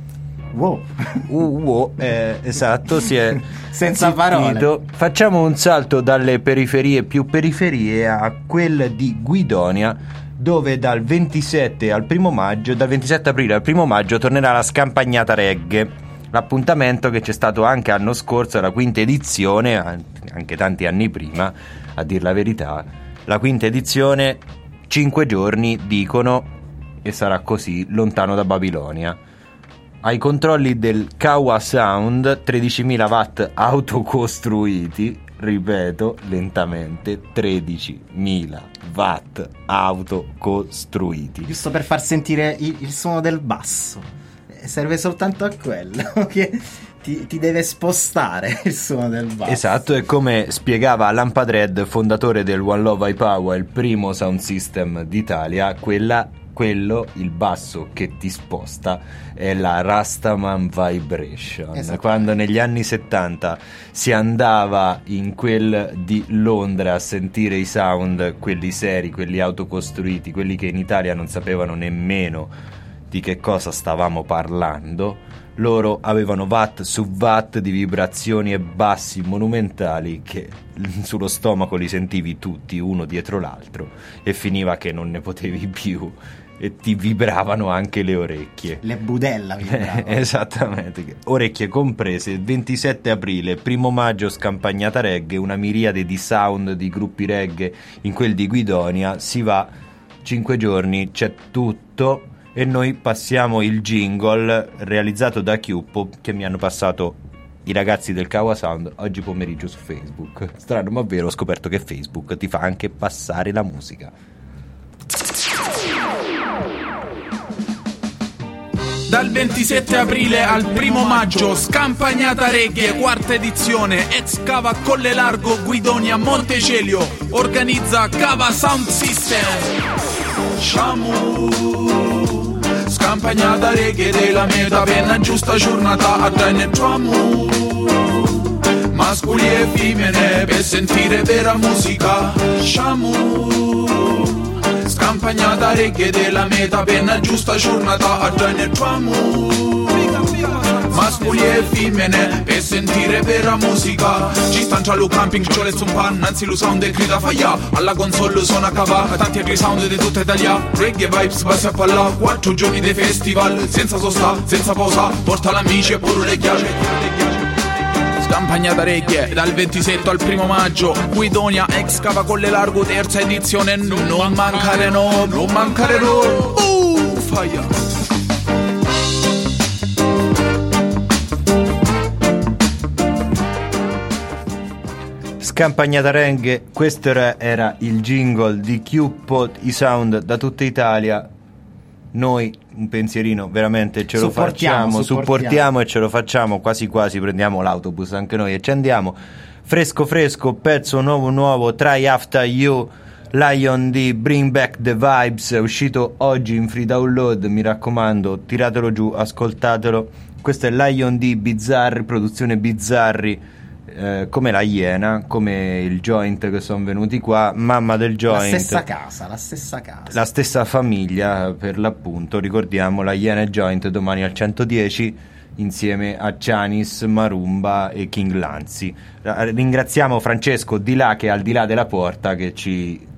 Wow, esatto, si è senza parole. Facciamo un salto dalle periferie più periferie a quelle di Guidonia, dove dal 27 aprile al 1 maggio tornerà la Scampagnata Reggae, l'appuntamento che c'è stato anche l'anno scorso, la quinta edizione, anche tanti anni prima, a dir la verità. La quinta edizione, 5 giorni dicono, e sarà così, lontano da Babilonia. Ai controlli del Kawa Sound, 13.000 watt autocostruiti, ripeto lentamente, 13.000 watt autocostruiti. Giusto per far sentire il suono del basso. Serve soltanto a quello, che ti deve spostare il suono del basso. Esatto, e come spiegava Lampadred, fondatore del One Love Ipower, il primo sound system d'Italia, il basso che ti sposta è la Rastaman Vibration. Quando negli anni 70 si andava in quel di Londra a sentire i sound, quelli seri, quelli autocostruiti, quelli che in Italia non sapevano nemmeno di che cosa stavamo parlando, loro avevano watt su watt di vibrazioni e bassi monumentali che sullo stomaco li sentivi tutti uno dietro l'altro e finiva che non ne potevi più e ti vibravano anche le orecchie. Le budella vibravano. Esattamente, orecchie comprese. Il 27 aprile, 1 maggio, Scampagnata Reggae, una miriade di sound di gruppi reggae in quel di Guidonia. Si va 5 giorni, c'è tutto. E noi passiamo il jingle realizzato da Chiuppo, che mi hanno passato i ragazzi del Kawa Sound oggi pomeriggio su Facebook. Strano ma vero, ho scoperto che Facebook ti fa anche passare la musica. Dal 27 aprile al 1 maggio, Scampagnata Reggae, 4ª edizione, ex Cava Colle Largo, Guidonia, Montecelio. Organizza Cava Sound System. Shamu, Scampagnata Reggae della meta, penna giusta giornata a ne troviamo. Mascoli e femmine per sentire vera musica. Shamu, Scampagnata Reggae della meta, penna giusta giornata a ne troviamo. Mascoli e femmine per sentire vera musica. Ci stanno tra lo camping, c'ho le zumpan, anzi lo sound e grida faia. Alla console suona cava, tanti altri sound di tutta Italia. Reggae vibes, passi a palla, 4 giorni di festival, senza sosta, senza pausa, porta l'amici e pure le chiace. Scampagnata Reggae dal 27 al 1 maggio, Guidonia, ex Cava Colle Largo, 3ª edizione. Non mancare no, faia. Scampagnata Reggae, questo era il jingle di Chiuppo, i sound da tutta Italia. Noi un pensierino veramente ce lo supportiamo e ce lo facciamo, quasi quasi prendiamo l'autobus anche noi e ci andiamo. Fresco, pezzo nuovo, Try After You, Lion D, Bring Back the Vibes, è uscito oggi in free download, mi raccomando, tiratelo giù, ascoltatelo. Questo è Lion D, Bizzarri, produzione Bizzarri, come la Iena, come il Joint che sono venuti qua, mamma del Joint, la stessa casa, la stessa famiglia per l'appunto. Ricordiamo la Iena e Joint domani al 110 insieme a Cianis, Marumba e King Lanzi. Ringraziamo Francesco di là, che è al di là della porta, che ci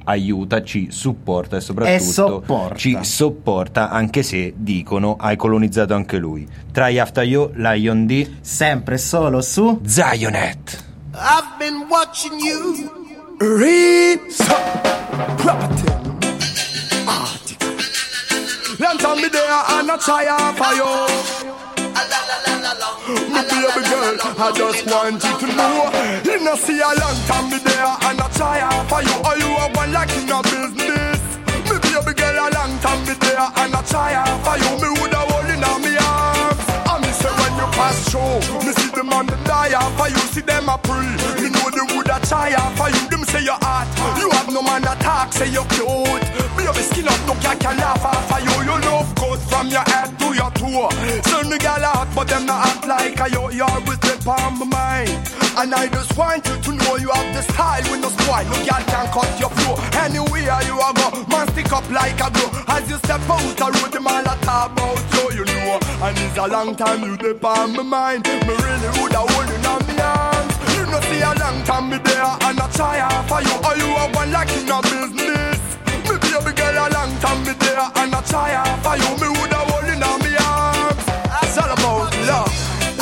aiuta, ci supporta e soprattutto ci sopporta, anche se dicono hai colonizzato anche lui. Try After You, Lion D, sempre solo su Zionet. I've been watching you read some property article. Long time me there and I try for you. Me baby girl, I just want you to know. You know see a long time me there and I try for you. Are you a one like in a business? Me baby girl, a long time me there and I try for you. Me woulda hold in on me arms. And me say when you pass through, me see them on the die for you. See them a pray. Me know they woulda try for you. Them say you're hot. You have no man attack, say you're cute. Me have a skin up, no cat can laugh for you. You love good from your head to your toe. Some nigga out, but them not act like you always step on my mind. And I just want you to know you have the style with no spoil. No girl can cut your flow. Anywhere you a go, man stick up like a glue. As you step out the road, the man a talk about you, you know. And it's a long time you step on my mind. Me really woulda hold you on me arms. You know see a long time me there and I try for you. Are you a one like in a business? Me baby girl a long time me there and I try for you. Me woulda hold you on me arms. It's all about love.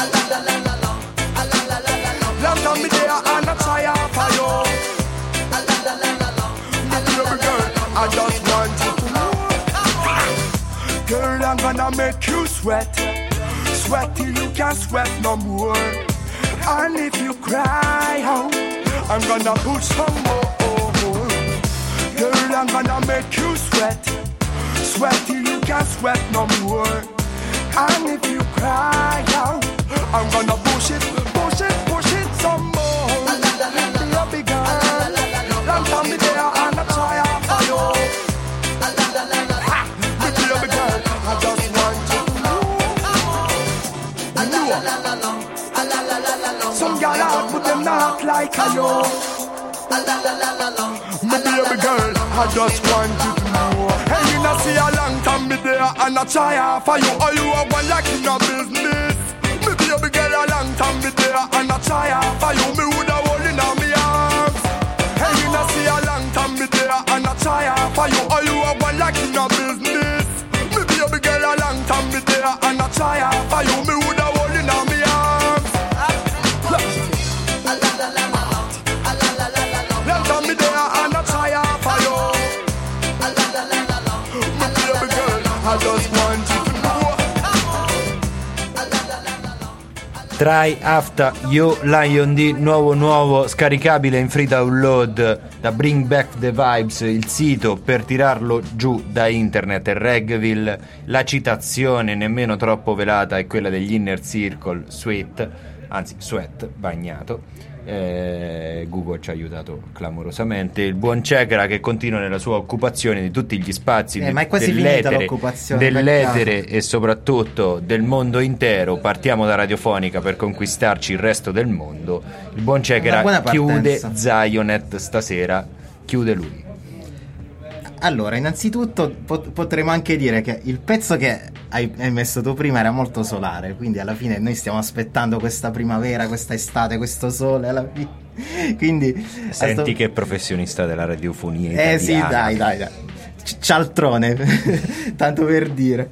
Long time me there and I try for you. Me baby girl, I just want you to know. Girl, I'm gonna make you sweat. Sweat till you can't sweat no more. And if you cry out, I'm gonna put some more. Girl, I'm gonna make you sweat. Sweat till you can't sweat no more. And if you cry out, I'm gonna push it some more. Baby girl, long time me there and I try for you. Baby girl, I just want you to know. Some girl out, but them not like you. My baby girl, I just want you to know. Hey, you not see a long time me there and I try for you. Are you a one like in a business? My baby girl, a long time me there and I try for you. Me woulda hold in on me arms. Hey, you not see a long time me there and I try for you. Are you a one like in a business? My baby girl, a long time me there and I try for you. Me woulda hold in on me arms. Long time me there and I try for you. My baby girl, I just want you to know. Try After You, Lion D, nuovo, scaricabile in free download da Bring Back the Vibes, il sito per tirarlo giù da internet è Regville. La citazione nemmeno troppo velata è quella degli Inner Circle, Sweat, bagnato. Google ci ha aiutato clamorosamente. Il buon Cekera che continua nella sua occupazione di tutti gli spazi ma è quasi finita l'occupazione dell'etere e soprattutto del mondo intero. Partiamo da radiofonica per conquistarci il resto del mondo. Il buon Cekera chiude Zionet stasera, chiude lui. Allora, innanzitutto potremmo anche dire che il pezzo che hai messo tu prima era molto solare, quindi alla fine noi stiamo aspettando questa primavera, questa estate, questo sole alla fine. Quindi senti che professionista della radiofonia italiana. Sì, dai. Cialtrone, tanto per dire.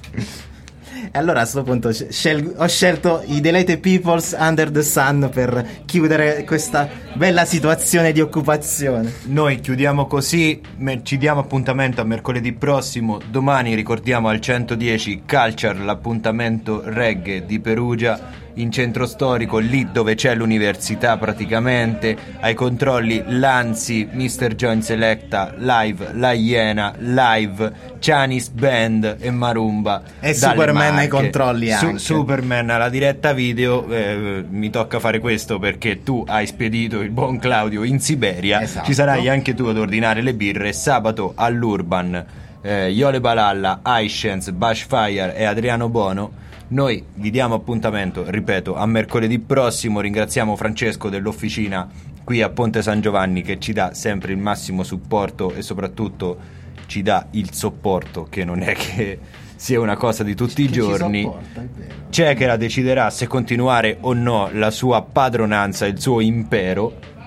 E allora a questo punto ho scelto i Delighted Peoples Under the Sun per chiudere questa bella situazione di occupazione. Noi chiudiamo così, ci diamo appuntamento a mercoledì prossimo. Domani ricordiamo al 110 Culture, l'appuntamento reggae di Perugia, in centro storico, lì dove c'è l'università praticamente. Ai controlli l'Anzi, Mr. Join Selecta, live, La Iena, live, Chanis Band e Marumba. E Superman ai controlli anche. Superman alla diretta video. Mi tocca fare questo perché tu hai spedito il buon Claudio in Siberia. Esatto. Ci sarai anche tu ad ordinare le birre sabato all'Urban. Iole Balalla, Aiscens, Bushfire e Adriano Bono. Noi vi diamo appuntamento, ripeto, a mercoledì prossimo. Ringraziamo Francesco dell'officina qui a Ponte San Giovanni che ci dà sempre il massimo supporto e soprattutto ci dà il sopporto, che non è che sia una cosa di tutti i giorni. Cekera deciderà se continuare o no la sua padronanza, il suo impero.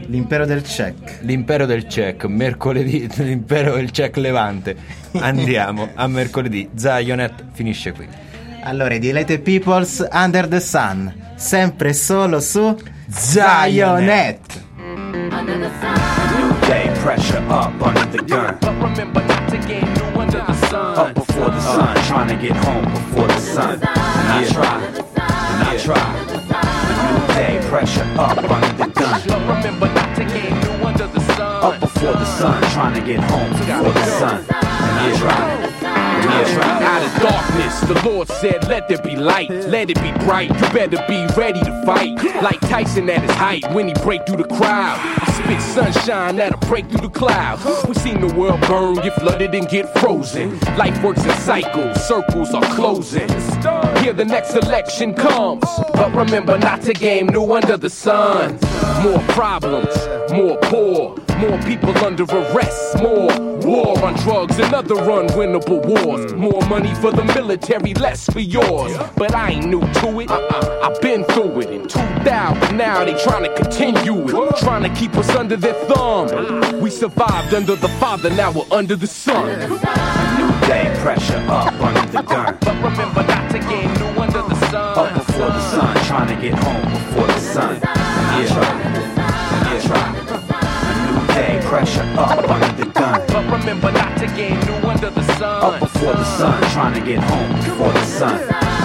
L'impero del check. L'impero del check, mercoledì, l'impero del check levante. Andiamo a mercoledì. Zionet finisce qui. Allora, i Delighted Peoples, Under the Sun, sempre e solo su Zionet. New day, pressure up under the gun. But remember not to get new under the sun. Up before the sun, trying to get home before the sun. And I try, and I try. New day, pressure up under the gun. But remember not to get new under the sun. Up before the sun, trying to get home before the sun. And I try. Out of darkness, the Lord said, let there be light, let it be bright. You better be ready to fight. Like Tyson at his height when he break through the crowd. I spit sunshine that'll break through the clouds. We seen the world burn, get flooded and get frozen. Life works in cycles, circles are closing. Here the next election comes, but remember not to game new under the sun. More problems, more poor, more people under arrest, more war on drugs and other unwinnable wars. More money for the military, less for yours. But I ain't new to it, I've been through it. In 2000, now they trying to continue it, trying to keep us under their thumb. We survived under the Father, now we're under the Son. New day, pressure up under the gun. But remember not to get new under the sun. Up before the sun, trying to get home before the sun. Day, pressure up under the gun. But remember not to get new under the sun. Up before the sun, trying to get home before the sun.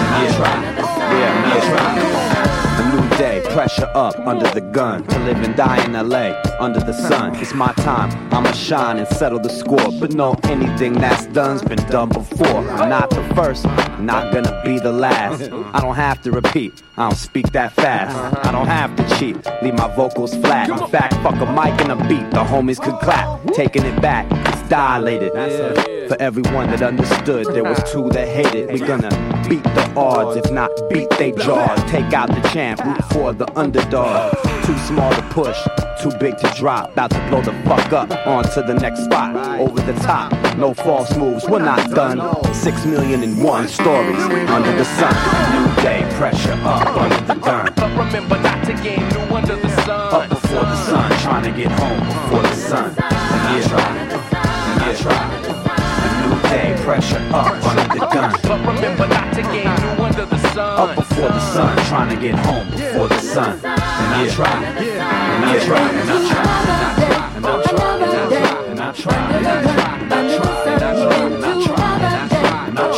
A new day, pressure up under the gun. To live and die in LA, under the sun. It's my time, I'ma shine and settle the score. But no, anything that's done's been done before. I'm not the first, I'm not gonna be the last. I don't have to repeat, I don't speak that fast. I don't have to cheat, leave my vocals flat. In fact, fuck a mic and a beat, the homies could clap. Taking it back, it's dilated. For everyone that understood, there was two that hated. We gonna beat the odds, if not beat they jaws. Take out the champ, root for the underdog. Too small to push, too big to drop. About to blow the fuck up, on to the next spot. Over the top, no false moves, we're not done. 6 million and one stories under the sun. New day, pressure up under the gun. But remember not to get new under the sun. Up before the sun, trying to get home before the sun. Day, pressure up under the gun. But remember not to get new under the sun. Up before the sun, trying to get home before the sun. And I try, and I try, and I try, and I try, and I try, and I try, and I try, and I try, and I try, and I try, and I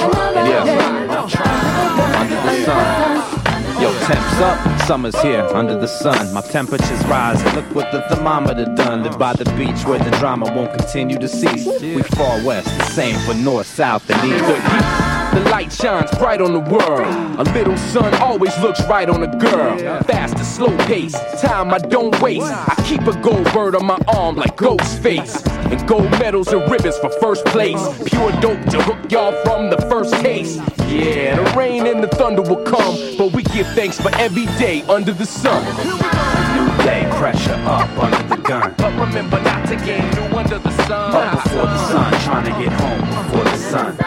try, under the sun. Yo, temps up, summer's here, under the sun. My temperature's rising, look what the thermometer done. Live by the beach where the drama won't continue to cease. We far west, the same for north, south, and east. The light shines bright on the world. A little sun always looks right on a girl. Fast and slow pace, time I don't waste. I keep a gold bird on my arm like Ghostface. And gold medals and ribbons for first place. Pure dope to hook y'all from the first case. Yeah, the rain and the thunder will come, but we give thanks for every day under the sun. New day, pressure up under the gun. But remember not to get new under the sun. Up before the sun, trying to get home before the sun.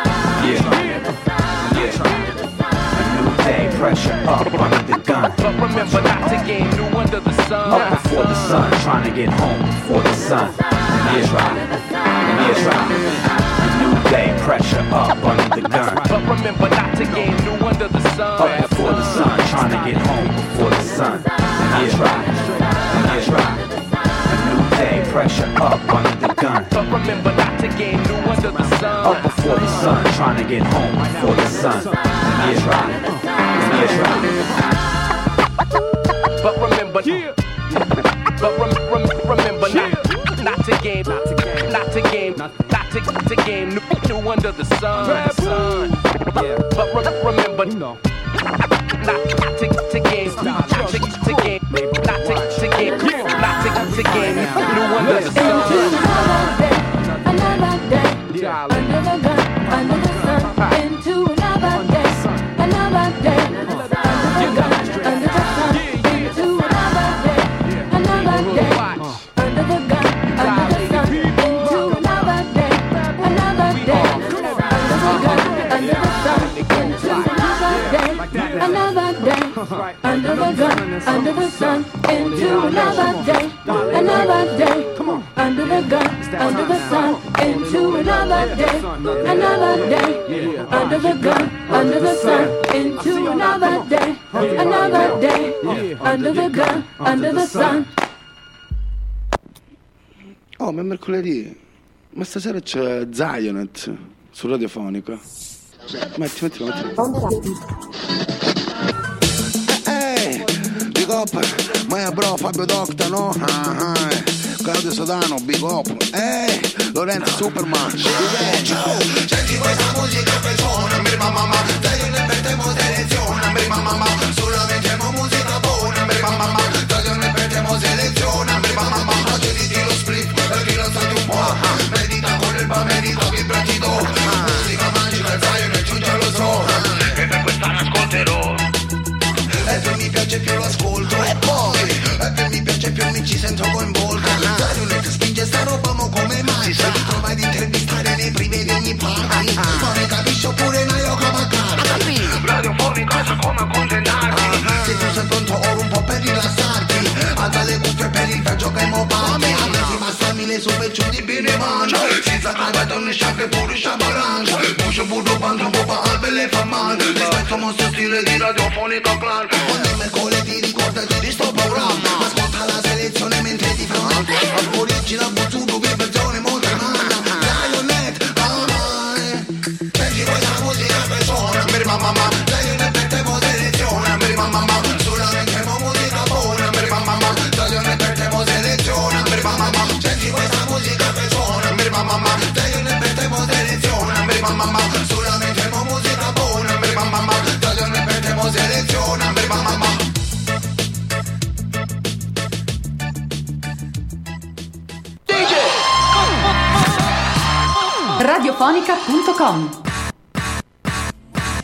A new day, pressure up under the gun. But remember not to get new under the sun. Up before the sun, trying to get home before the sun. A new day, pressure up under the gun. But remember not to get new under the sun. Up before the sun, trying to get home before the sun. A new day, pressure up under the gun. But remember not to get new under the sun. Up before the sun, trying to get home before the sun. But remember, remember not to game, new under the sun. But remember, not to game, new under the sun. Another day, under the gun, under the sun, into another day, another day, under the gun, under the sun, into another day, another day, under the gun, under the sun, into another day, another day, under the gun, under the sun, into another day. another day, under the gun, under the sun, into another day, another day, under the gun, under the sun, into another day, under the gun, under the sun, into another day, under the gun, under the sun. Oh, ma è mercoledì. Ma stasera c'è Zionet su Radiofonica. Metti. Big up, my bro Fabio Docta, no? Claudio Sodano, big up. Lorenzo Superman. Senti questa musica che suona, mi mamma, dai ne perdiamo seleziona, mi mamma, solamente musica buona, mi mamma, dai ne perdiamo seleziona, mi mamma, oggi ti lo split, perché lo sai un po', medita con il medita che pratico, musica magica, il Zion e giunge lo so, e per questa ne ascolterò, e più mi piace più lo ascolto, e poi, e più mi piace più mi ci sento coinvolto, Zion e ti spinge sta roba mo come mai, se ti trova ad intervistare nei primi di ogni party, ma mi capisci oppure non io cavalcare, radiofonica sa come accontentarti, se tu sei pronto ora un po' per rilassarti, alza le cuffie per il viaggio che mo parti, andati massami le super giù di bene mangia, senza cravatta né sciacche pure sciabarangia, buscio budo panza popa albe le fa male, rispetto mostro stile di radiofonica clan, ogni mercoledì ricordati di sto programma, ascolta la selezione mentre ti fa male, original buzzuto che versione molto manna, Lionet, senti questa musica che suona, mi mamma, Lionet per te mo seleziona, mi mamma, solamente mo musica buona, mi mamma, Lionet per te mo seleziona, mi mamma, senti questa musica che suona, mi mamma, Lionet per te mo seleziona, mi mamma, solamente mo musica buona, mi mamma, Lionet per te mo seleziona, mi mamma. Radiofonica.com